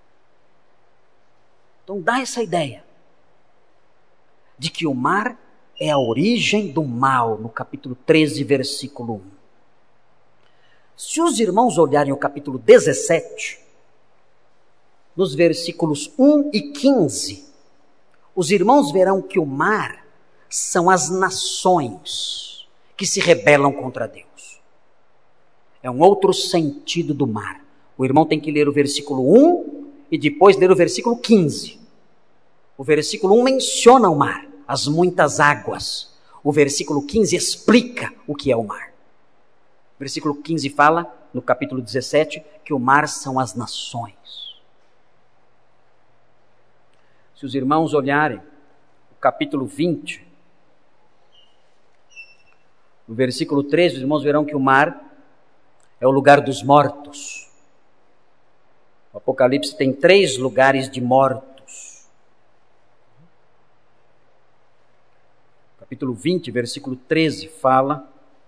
Então dá essa ideia de que o mar é a origem do mal, no capítulo treze, versículo um. Se os irmãos olharem o capítulo dezessete, nos versículos um e quinze, os irmãos verão que o mar são as nações que se rebelam contra Deus. É um outro sentido do mar. O irmão tem que ler o versículo um e depois ler o versículo quinze. O versículo um menciona o mar, as muitas águas. O versículo quinze explica o que é o mar. O versículo quinze fala, no capítulo dezessete, que o mar são as nações. Se os irmãos olharem o capítulo vinte, no versículo treze, os irmãos verão que o mar é o lugar dos mortos. O Apocalipse tem três lugares de mortos. Capítulo vinte, versículo treze, fala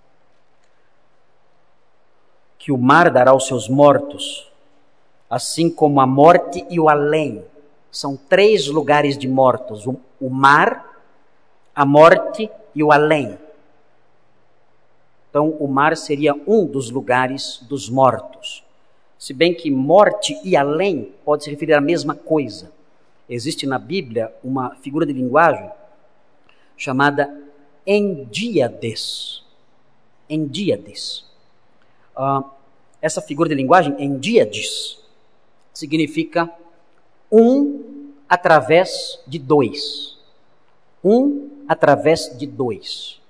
que o mar dará aos seus mortos, assim como a morte e o além. São três lugares de mortos: o, o mar, a morte e o além. Então, o mar seria um dos lugares dos mortos. Se bem que morte e além pode se referir à mesma coisa. Existe na Bíblia uma figura de linguagem chamada endíades. Endíades. Uh, essa figura de linguagem, endíades, significa um através de dois. Um através de dois.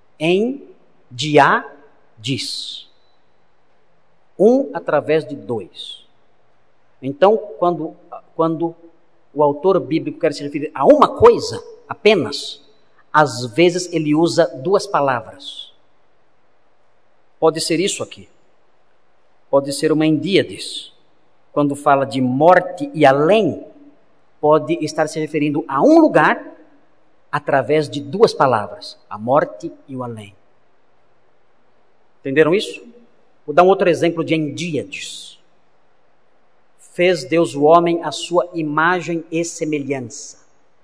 Endíades. Um através de dois. Então, quando, quando o autor bíblico quer se referir a uma coisa apenas, às vezes ele usa duas palavras. Pode ser isso aqui. Pode ser uma endíades. Quando fala de morte e além, pode estar se referindo a um lugar através de duas palavras: a morte e o além. Entenderam isso? Vou dar um outro exemplo de endíades. Fez Deus o homem à sua imagem e semelhança.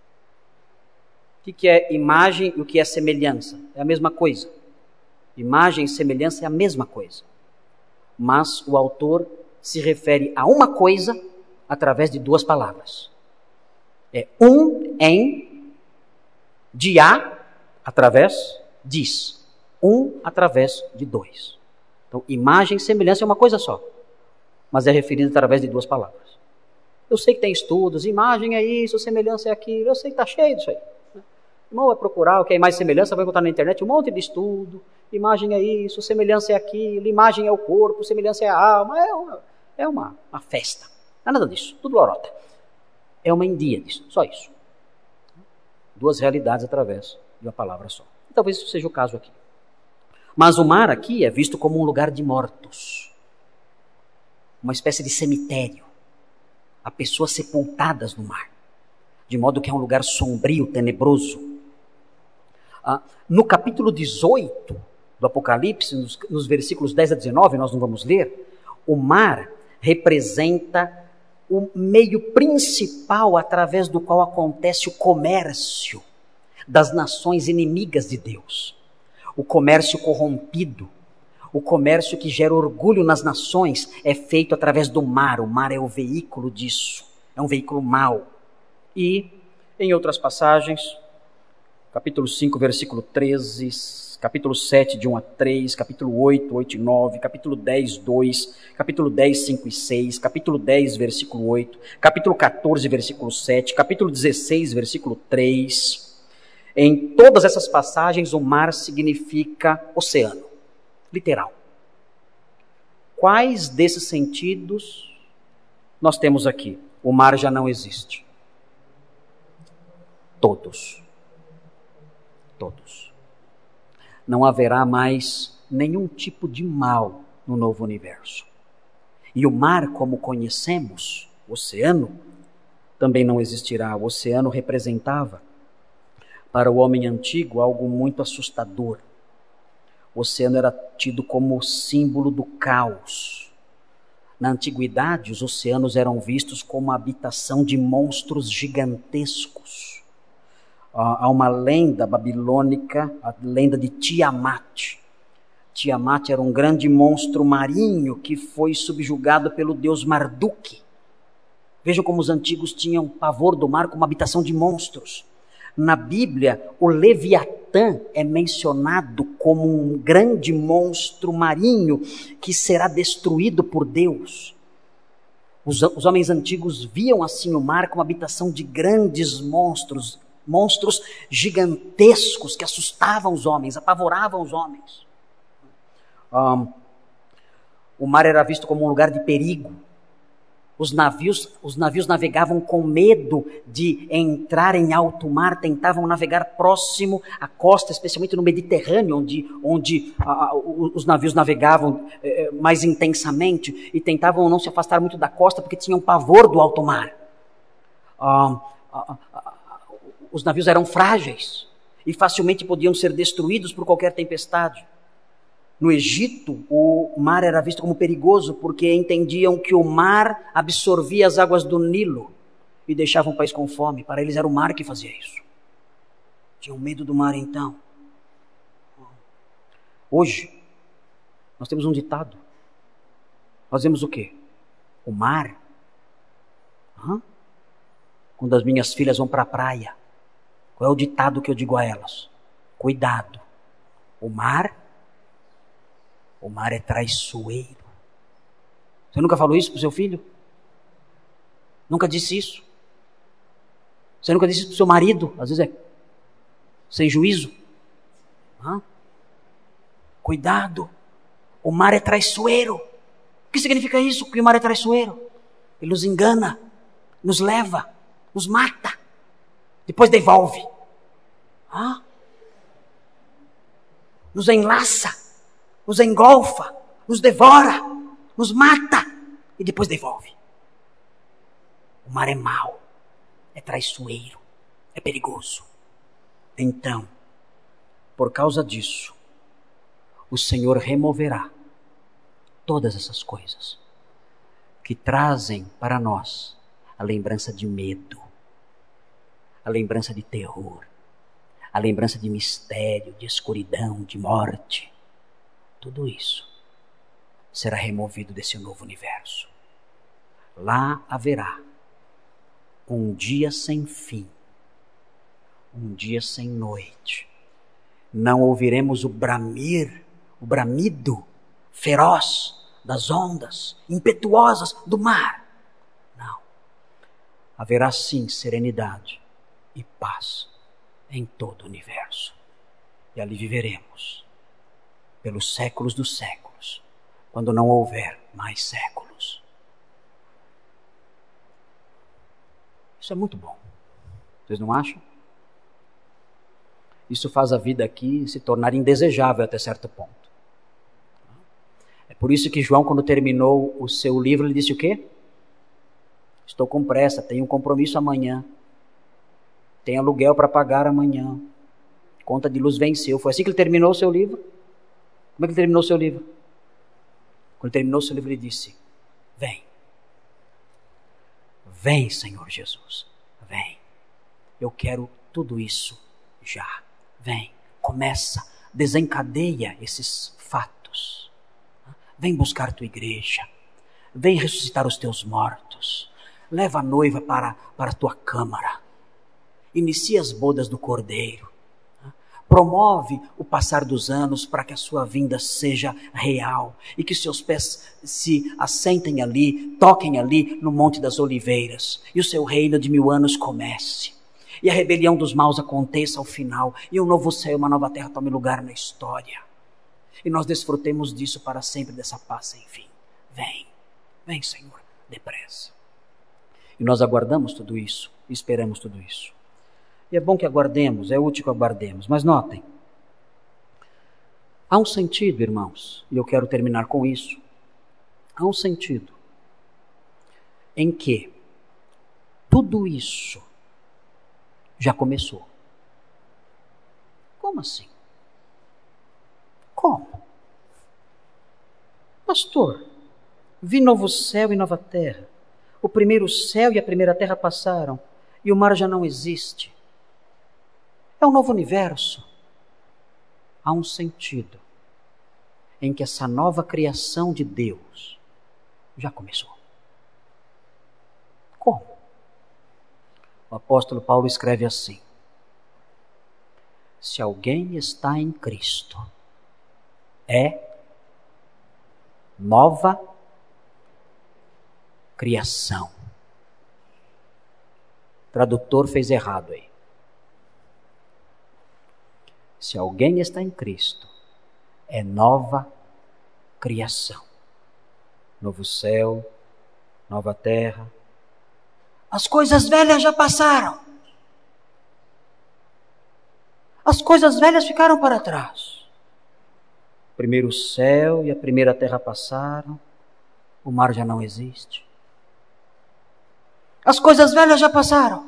O que é imagem e o que é semelhança? É a mesma coisa. Imagem e semelhança é a mesma coisa. Mas o autor se refere a uma coisa através de duas palavras. É um em dia através, diz, um através de dois. Então, imagem e semelhança é uma coisa só, mas é referido através de duas palavras. Eu sei que tem estudos, imagem é isso, semelhança é aquilo, eu sei que está cheio disso aí. Irmão, vai procurar o que é imagem e semelhança, vai encontrar na internet um monte de estudo, imagem é isso, semelhança é aquilo, imagem é o corpo, semelhança é a alma, é uma, é uma, uma festa. Não é nada disso, tudo lorota. É uma disso, só isso. Duas realidades através de uma palavra só. E talvez isso seja o caso aqui. Mas o mar aqui é visto como um lugar de mortos, uma espécie de cemitério. Há pessoas sepultadas no mar, de modo que é um lugar sombrio, tenebroso. Ah, no capítulo dezoito do Apocalipse, nos, nos versículos dez a dezenove, nós não vamos ler, o mar representa o meio principal através do qual acontece o comércio das nações inimigas de Deus. O comércio corrompido, o comércio que gera orgulho nas nações é feito através do mar. O mar é o veículo disso, é um veículo mau. E, em outras passagens, capítulo cinco, versículo treze, capítulo sete, de um a três, capítulo oito, oito e nove, capítulo dez, dois, capítulo dez, cinco e seis, capítulo dez, versículo oito, capítulo quatorze, versículo sete, capítulo dezesseis, versículo três. Em todas essas passagens, o mar significa oceano, literal. Quais desses sentidos nós temos aqui? O mar já não existe. Todos. Todos. Não haverá mais nenhum tipo de mal no novo universo. E o mar, como conhecemos, o oceano, também não existirá. O oceano representava, para o homem antigo, algo muito assustador. O oceano era tido como símbolo do caos. Na antiguidade, os oceanos eram vistos como a habitação de monstros gigantescos. Há uma lenda babilônica, a lenda de Tiamat. Tiamat era um grande monstro marinho que foi subjugado pelo deus Marduk. Vejam como os antigos tinham pavor do mar como habitação de monstros. Na Bíblia, o Leviatã é mencionado como um grande monstro marinho que será destruído por Deus. Os, os homens antigos viam assim o mar como habitação de grandes monstros, monstros gigantescos que assustavam os homens, apavoravam os homens. Um, o mar era visto como um lugar de perigo. Os navios, os navios navegavam com medo de entrar em alto mar, tentavam navegar próximo à costa, especialmente no Mediterrâneo, onde, onde a, a, os navios navegavam é, mais intensamente, e tentavam não se afastar muito da costa, porque tinham pavor do alto mar. Ah, ah, ah, os navios eram frágeis, e facilmente podiam ser destruídos por qualquer tempestade. No Egito, o mar era visto como perigoso porque entendiam que o mar absorvia as águas do Nilo e deixava o país com fome. Para eles era o mar que fazia isso. Tinham medo do mar então. Hoje, nós temos um ditado. Nós vemos o quê? O mar. Hã? Quando as minhas filhas vão para a praia, qual é o ditado que eu digo a elas? Cuidado. O mar... O mar é traiçoeiro. Você nunca falou isso para o seu filho? Nunca disse isso? Você nunca disse isso para o seu marido? Às vezes é sem juízo. Hã? Cuidado. O mar é traiçoeiro. O que significa isso? Que o mar é traiçoeiro? Ele nos engana, nos leva, nos mata. Depois devolve. Hã? Nos enlaça. Nos engolfa, nos devora, nos mata e depois devolve. O mar é mau, é traiçoeiro, é perigoso. Então, por causa disso, o Senhor removerá todas essas coisas que trazem para nós a lembrança de medo, a lembrança de terror, a lembrança de mistério, de escuridão, de morte. Tudo isso será removido desse novo universo. Lá haverá um dia sem fim, um dia sem noite, Não ouviremos o bramir, o bramido feroz das ondas impetuosas do mar. Não. Haverá sim serenidade e paz em todo o universo. E ali viveremos pelos séculos dos séculos, quando não houver mais séculos. Isso é muito bom. Vocês não acham? Isso faz a vida aqui se tornar indesejável até certo ponto. É por isso que João, quando terminou o seu livro, ele disse o quê? Estou com pressa, tenho um compromisso amanhã. Tem aluguel para pagar amanhã. Conta de luz venceu. Foi assim que ele terminou o seu livro? Como é que ele terminou o seu livro? Quando ele terminou o seu livro, ele disse: vem. Vem, Senhor Jesus. Vem. Eu quero tudo isso já. Vem. Começa. Desencadeia esses fatos. Vem buscar tua igreja. Vem ressuscitar os teus mortos. Leva a noiva para, para a tua câmara. Inicia as bodas do Cordeiro. Promove o passar dos anos para que a sua vinda seja real e que seus pés se assentem ali, toquem ali no Monte das Oliveiras e o seu reino de mil anos comece. E a rebelião dos maus aconteça ao final e um novo céu e uma nova terra tome lugar na história. E nós desfrutemos disso para sempre, dessa paz sem fim. Vem, vem Senhor, depressa. E nós aguardamos tudo isso, esperamos tudo isso. E é bom que aguardemos, é útil que aguardemos. Mas notem, há um sentido, irmãos, e eu quero terminar com isso. Há um sentido em que tudo isso já começou. Como assim? Como? Pastor, vi novo céu e nova terra. O primeiro céu e a primeira terra passaram e o mar já não existe. É um novo universo. Há um sentido em que essa nova criação de Deus já começou. Como? O apóstolo Paulo escreve assim: se alguém está em Cristo, é nova criação. O tradutor fez errado aí. Se alguém está em Cristo, é nova criação. Novo céu, nova terra. As coisas velhas já passaram. As coisas velhas ficaram para trás. O primeiro céu e a primeira terra passaram. O mar já não existe. As coisas velhas já passaram.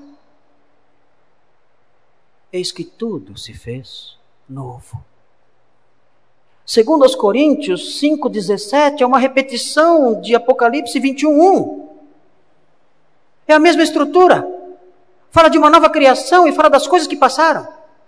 Eis que tudo se fez novo. Segundo aos Coríntios cinco, dezessete, é uma repetição de Apocalipse vinte e um, um. É a mesma estrutura. Fala de uma nova criação e fala das coisas que passaram.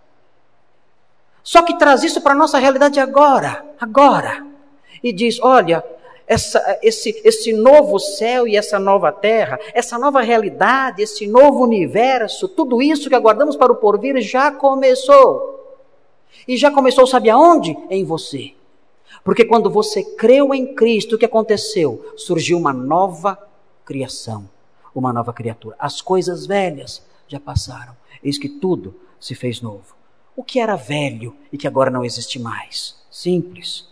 Só que traz isso para a nossa realidade agora, agora. E diz, olha, essa, esse, esse novo céu e essa nova terra, essa nova realidade, esse novo universo, tudo isso que aguardamos para o porvir já começou. E já começou, sabe aonde? Em você. Porque quando você creu em Cristo, o que aconteceu? Surgiu uma nova criação, uma nova criatura. As coisas velhas já passaram. Eis que tudo se fez novo. O que era velho e que agora não existe mais? Simples.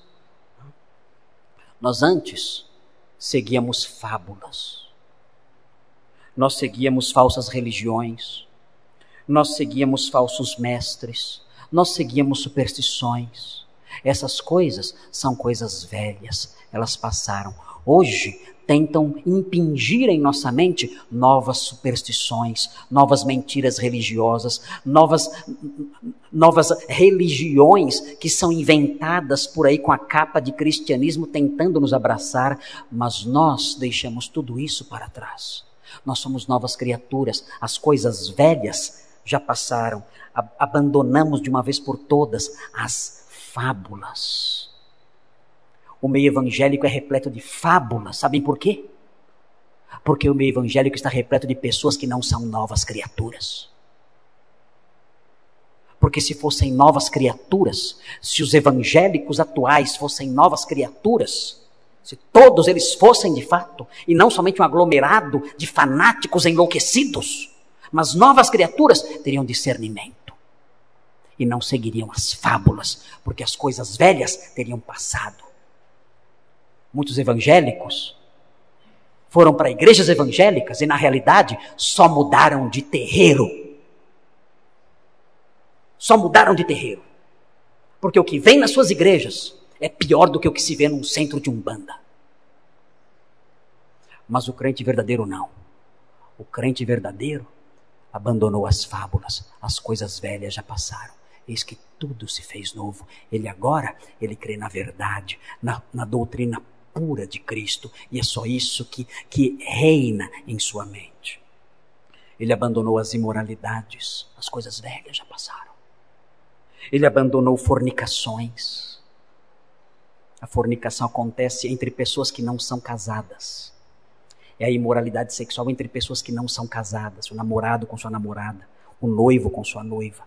Nós antes seguíamos fábulas. Nós seguíamos falsas religiões. Nós seguíamos falsos mestres. Nós seguíamos superstições. Essas coisas são coisas velhas, elas passaram. Hoje tentam impingir em nossa mente novas superstições, novas mentiras religiosas, novas, novas religiões que são inventadas por aí com a capa de cristianismo tentando nos abraçar, mas nós deixamos tudo isso para trás. Nós somos novas criaturas, as coisas velhas já passaram. Abandonamos de uma vez por todas as fábulas. O meio evangélico é repleto de fábulas. Sabem por quê? Porque o meio evangélico está repleto de pessoas que não são novas criaturas. Porque se fossem novas criaturas, se os evangélicos atuais fossem novas criaturas, se todos eles fossem de fato, e não somente um aglomerado de fanáticos enlouquecidos, mas novas criaturas, teriam discernimento. E não seguiriam as fábulas, porque as coisas velhas teriam passado. Muitos evangélicos foram para igrejas evangélicas e na realidade só mudaram de terreiro. Só mudaram de terreiro. Porque o que vem nas suas igrejas é pior do que o que se vê num centro de umbanda. Mas o crente verdadeiro não. O crente verdadeiro abandonou as fábulas, as coisas velhas já passaram. Eis que tudo se fez novo. Ele agora, ele crê na verdade, na, na doutrina pura de Cristo. E é só isso que, que reina em sua mente. Ele abandonou as imoralidades, as coisas velhas já passaram. Ele abandonou fornicações. A fornicação acontece entre pessoas que não são casadas. É a imoralidade sexual entre pessoas que não são casadas. O namorado com sua namorada. O noivo com sua noiva.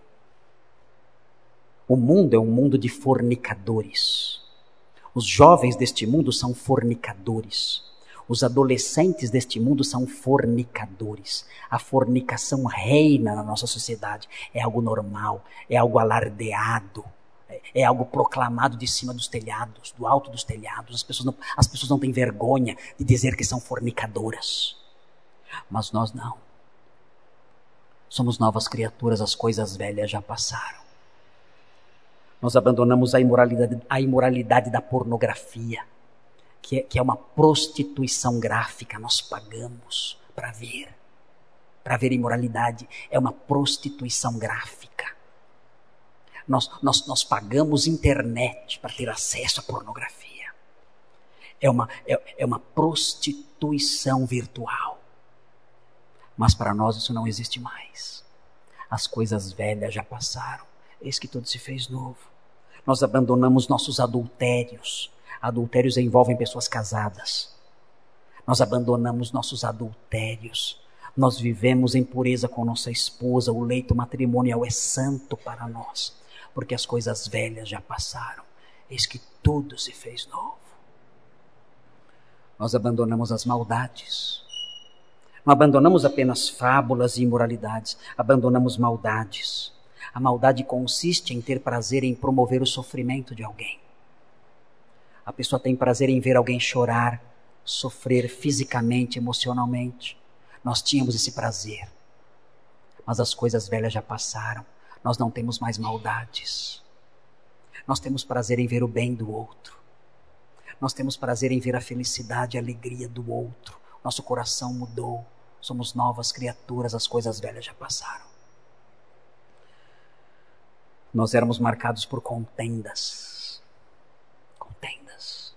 O mundo é um mundo de fornicadores. Os jovens deste mundo são fornicadores. Os adolescentes deste mundo são fornicadores. A fornicação reina na nossa sociedade. É algo normal, é algo alardeado, é algo proclamado de cima dos telhados, do alto dos telhados. As pessoas não, as pessoas não têm vergonha de dizer que são fornicadoras. Mas nós não. Somos novas criaturas, as coisas velhas já passaram. Nós abandonamos a imoralidade, a imoralidade da pornografia. Que é, que é uma prostituição gráfica, nós pagamos para ver. Para ver imoralidade, é uma prostituição gráfica. Nós, nós, nós pagamos internet para ter acesso à pornografia. É uma, é, é uma prostituição virtual. Mas para nós isso não existe mais. As coisas velhas já passaram. Eis que tudo se fez novo. Nós abandonamos nossos adultérios. Adultérios envolvem pessoas casadas. Nós abandonamos nossos adultérios. Nós vivemos em pureza com nossa esposa. O leito matrimonial é santo para nós. Porque as coisas velhas já passaram. Eis que tudo se fez novo. Nós abandonamos as maldades. Não abandonamos apenas fábulas e imoralidades. Abandonamos maldades. A maldade consiste em ter prazer em promover o sofrimento de alguém. A pessoa tem prazer em ver alguém chorar, sofrer fisicamente, emocionalmente. Nós tínhamos esse prazer. Mas as coisas velhas já passaram. Nós não temos mais maldades. Nós temos prazer em ver o bem do outro. Nós temos prazer em ver a felicidade e a alegria do outro. Nosso coração mudou. Somos novas criaturas, as coisas velhas já passaram. Nós éramos marcados por contendas. Contendas.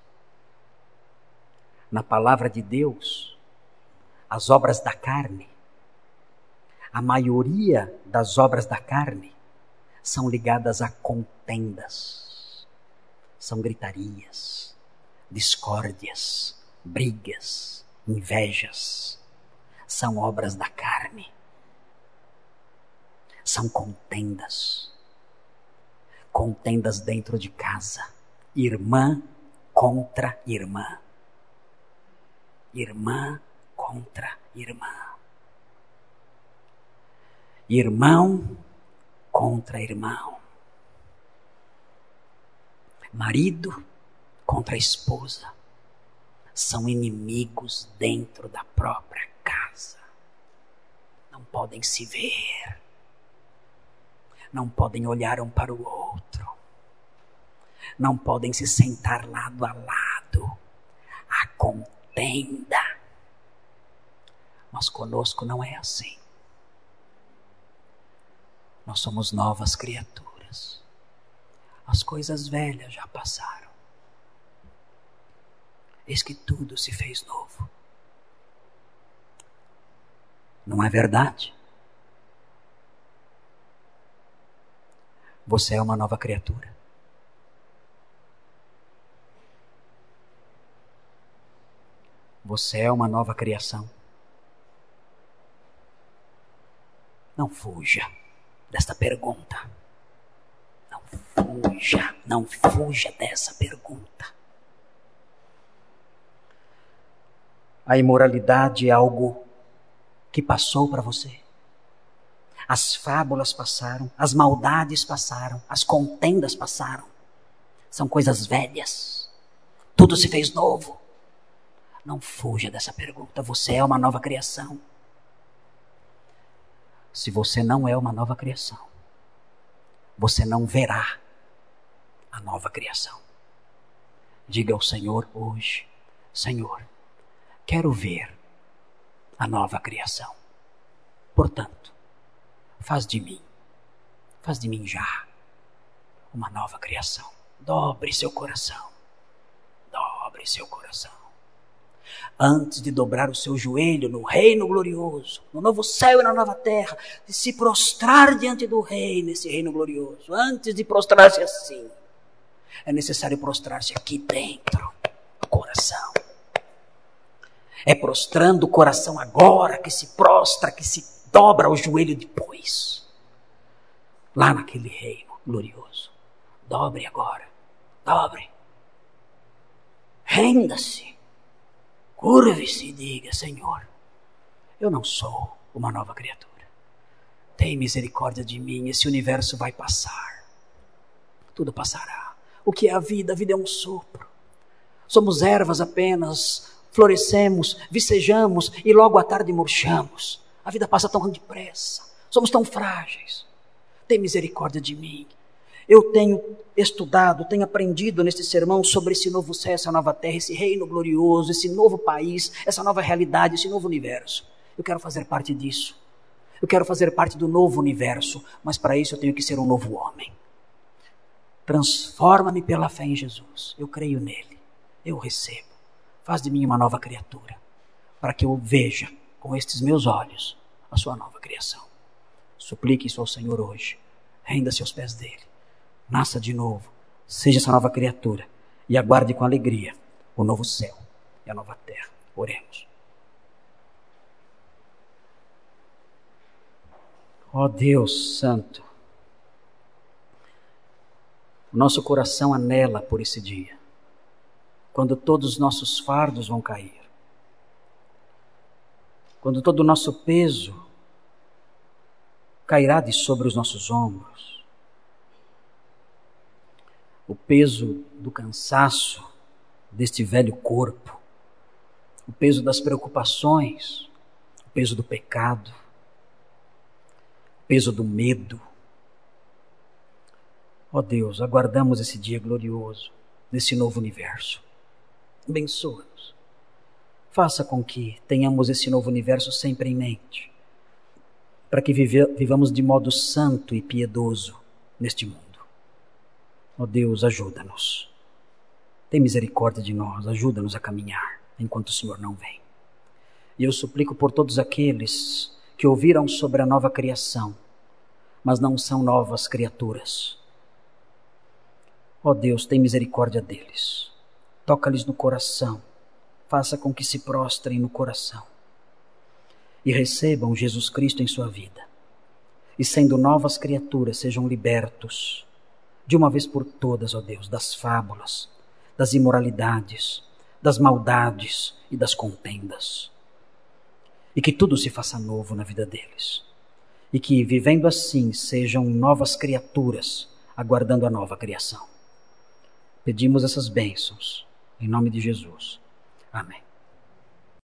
Na palavra de Deus, as obras da carne, a maioria das obras da carne são ligadas a contendas. São gritarias, discórdias, brigas, invejas. São obras da carne. São contendas. Contendas dentro de casa. Irmã contra irmã. Irmã contra irmã. Irmão contra irmão. Marido contra esposa. São inimigos dentro da própria casa. Não podem se ver. Não podem olhar um para o outro. Não podem se sentar lado a lado. A contenda. Mas conosco não é assim. Nós somos novas criaturas. As coisas velhas já passaram. Eis que tudo se fez novo. Não é verdade? Você é uma nova criatura. Você é uma nova criação. Não fuja desta pergunta. fuja, não fuja dessa pergunta. A imoralidade é algo que passou para você. As fábulas passaram, as maldades passaram, as contendas passaram. São coisas velhas. Tudo se fez novo. Não fuja dessa pergunta. Você é uma nova criação. Se você não é uma nova criação, você não verá a nova criação. Diga ao Senhor hoje: Senhor, quero ver a nova criação. Portanto, faz de mim, faz de mim já uma nova criação. Dobre seu coração, dobre seu coração. Antes de dobrar o seu joelho no reino glorioso, no novo céu e na nova terra, de se prostrar diante do rei nesse reino glorioso, antes de prostrar-se assim, é necessário prostrar-se aqui dentro, no coração. É prostrando o coração agora que se prostra, que se dobra o joelho depois. Lá naquele reino glorioso. Dobre agora. Dobre. Renda-se. Curve-se e diga: Senhor, eu não sou uma nova criatura. Tem misericórdia de mim. Esse universo vai passar. Tudo passará. O que é a vida? A vida é um sopro. Somos ervas apenas. Florescemos, vicejamos e logo à tarde murchamos. A vida passa tão depressa. Somos tão frágeis. Tem misericórdia de mim. Eu tenho estudado, tenho aprendido neste sermão sobre esse novo céu, essa nova terra, esse reino glorioso, esse novo país, essa nova realidade, esse novo universo. Eu quero fazer parte disso. Eu quero fazer parte do novo universo, mas para isso eu tenho que ser um novo homem. Transforma-me pela fé em Jesus. Eu creio nele. Eu recebo. Faz de mim uma nova criatura, para que eu veja com estes meus olhos a sua nova criação. Suplique isso ao Senhor hoje. Renda-se aos pés dele. Nasça de novo. Seja essa nova criatura. E aguarde com alegria o novo céu e a nova terra. Oremos. Ó Deus Santo, o nosso coração anela por esse dia, quando todos os nossos fardos vão cair, quando todo o nosso peso cairá de sobre os nossos ombros, o peso do cansaço deste velho corpo, o peso das preocupações, o peso do pecado, o peso do medo. Ó Deus, aguardamos esse dia glorioso, desse novo universo. Abençoa-nos. Faça com que tenhamos esse novo universo sempre em mente, para que vive, vivamos de modo santo e piedoso neste mundo. Ó Deus, ajuda-nos. Tem misericórdia de nós, ajuda-nos a caminhar enquanto o Senhor não vem. E eu suplico por todos aqueles que ouviram sobre a nova criação, mas não são novas criaturas. Ó Deus, tem misericórdia deles. Toca-lhes no coração, faça com que se prostrem no coração e recebam Jesus Cristo em sua vida. E sendo novas criaturas, sejam libertos de uma vez por todas, ó Deus, das fábulas, das imoralidades, das maldades e das contendas. E que tudo se faça novo na vida deles. E que, vivendo assim, sejam novas criaturas, aguardando a nova criação. Pedimos essas bênçãos. Em nome de Jesus. Amém.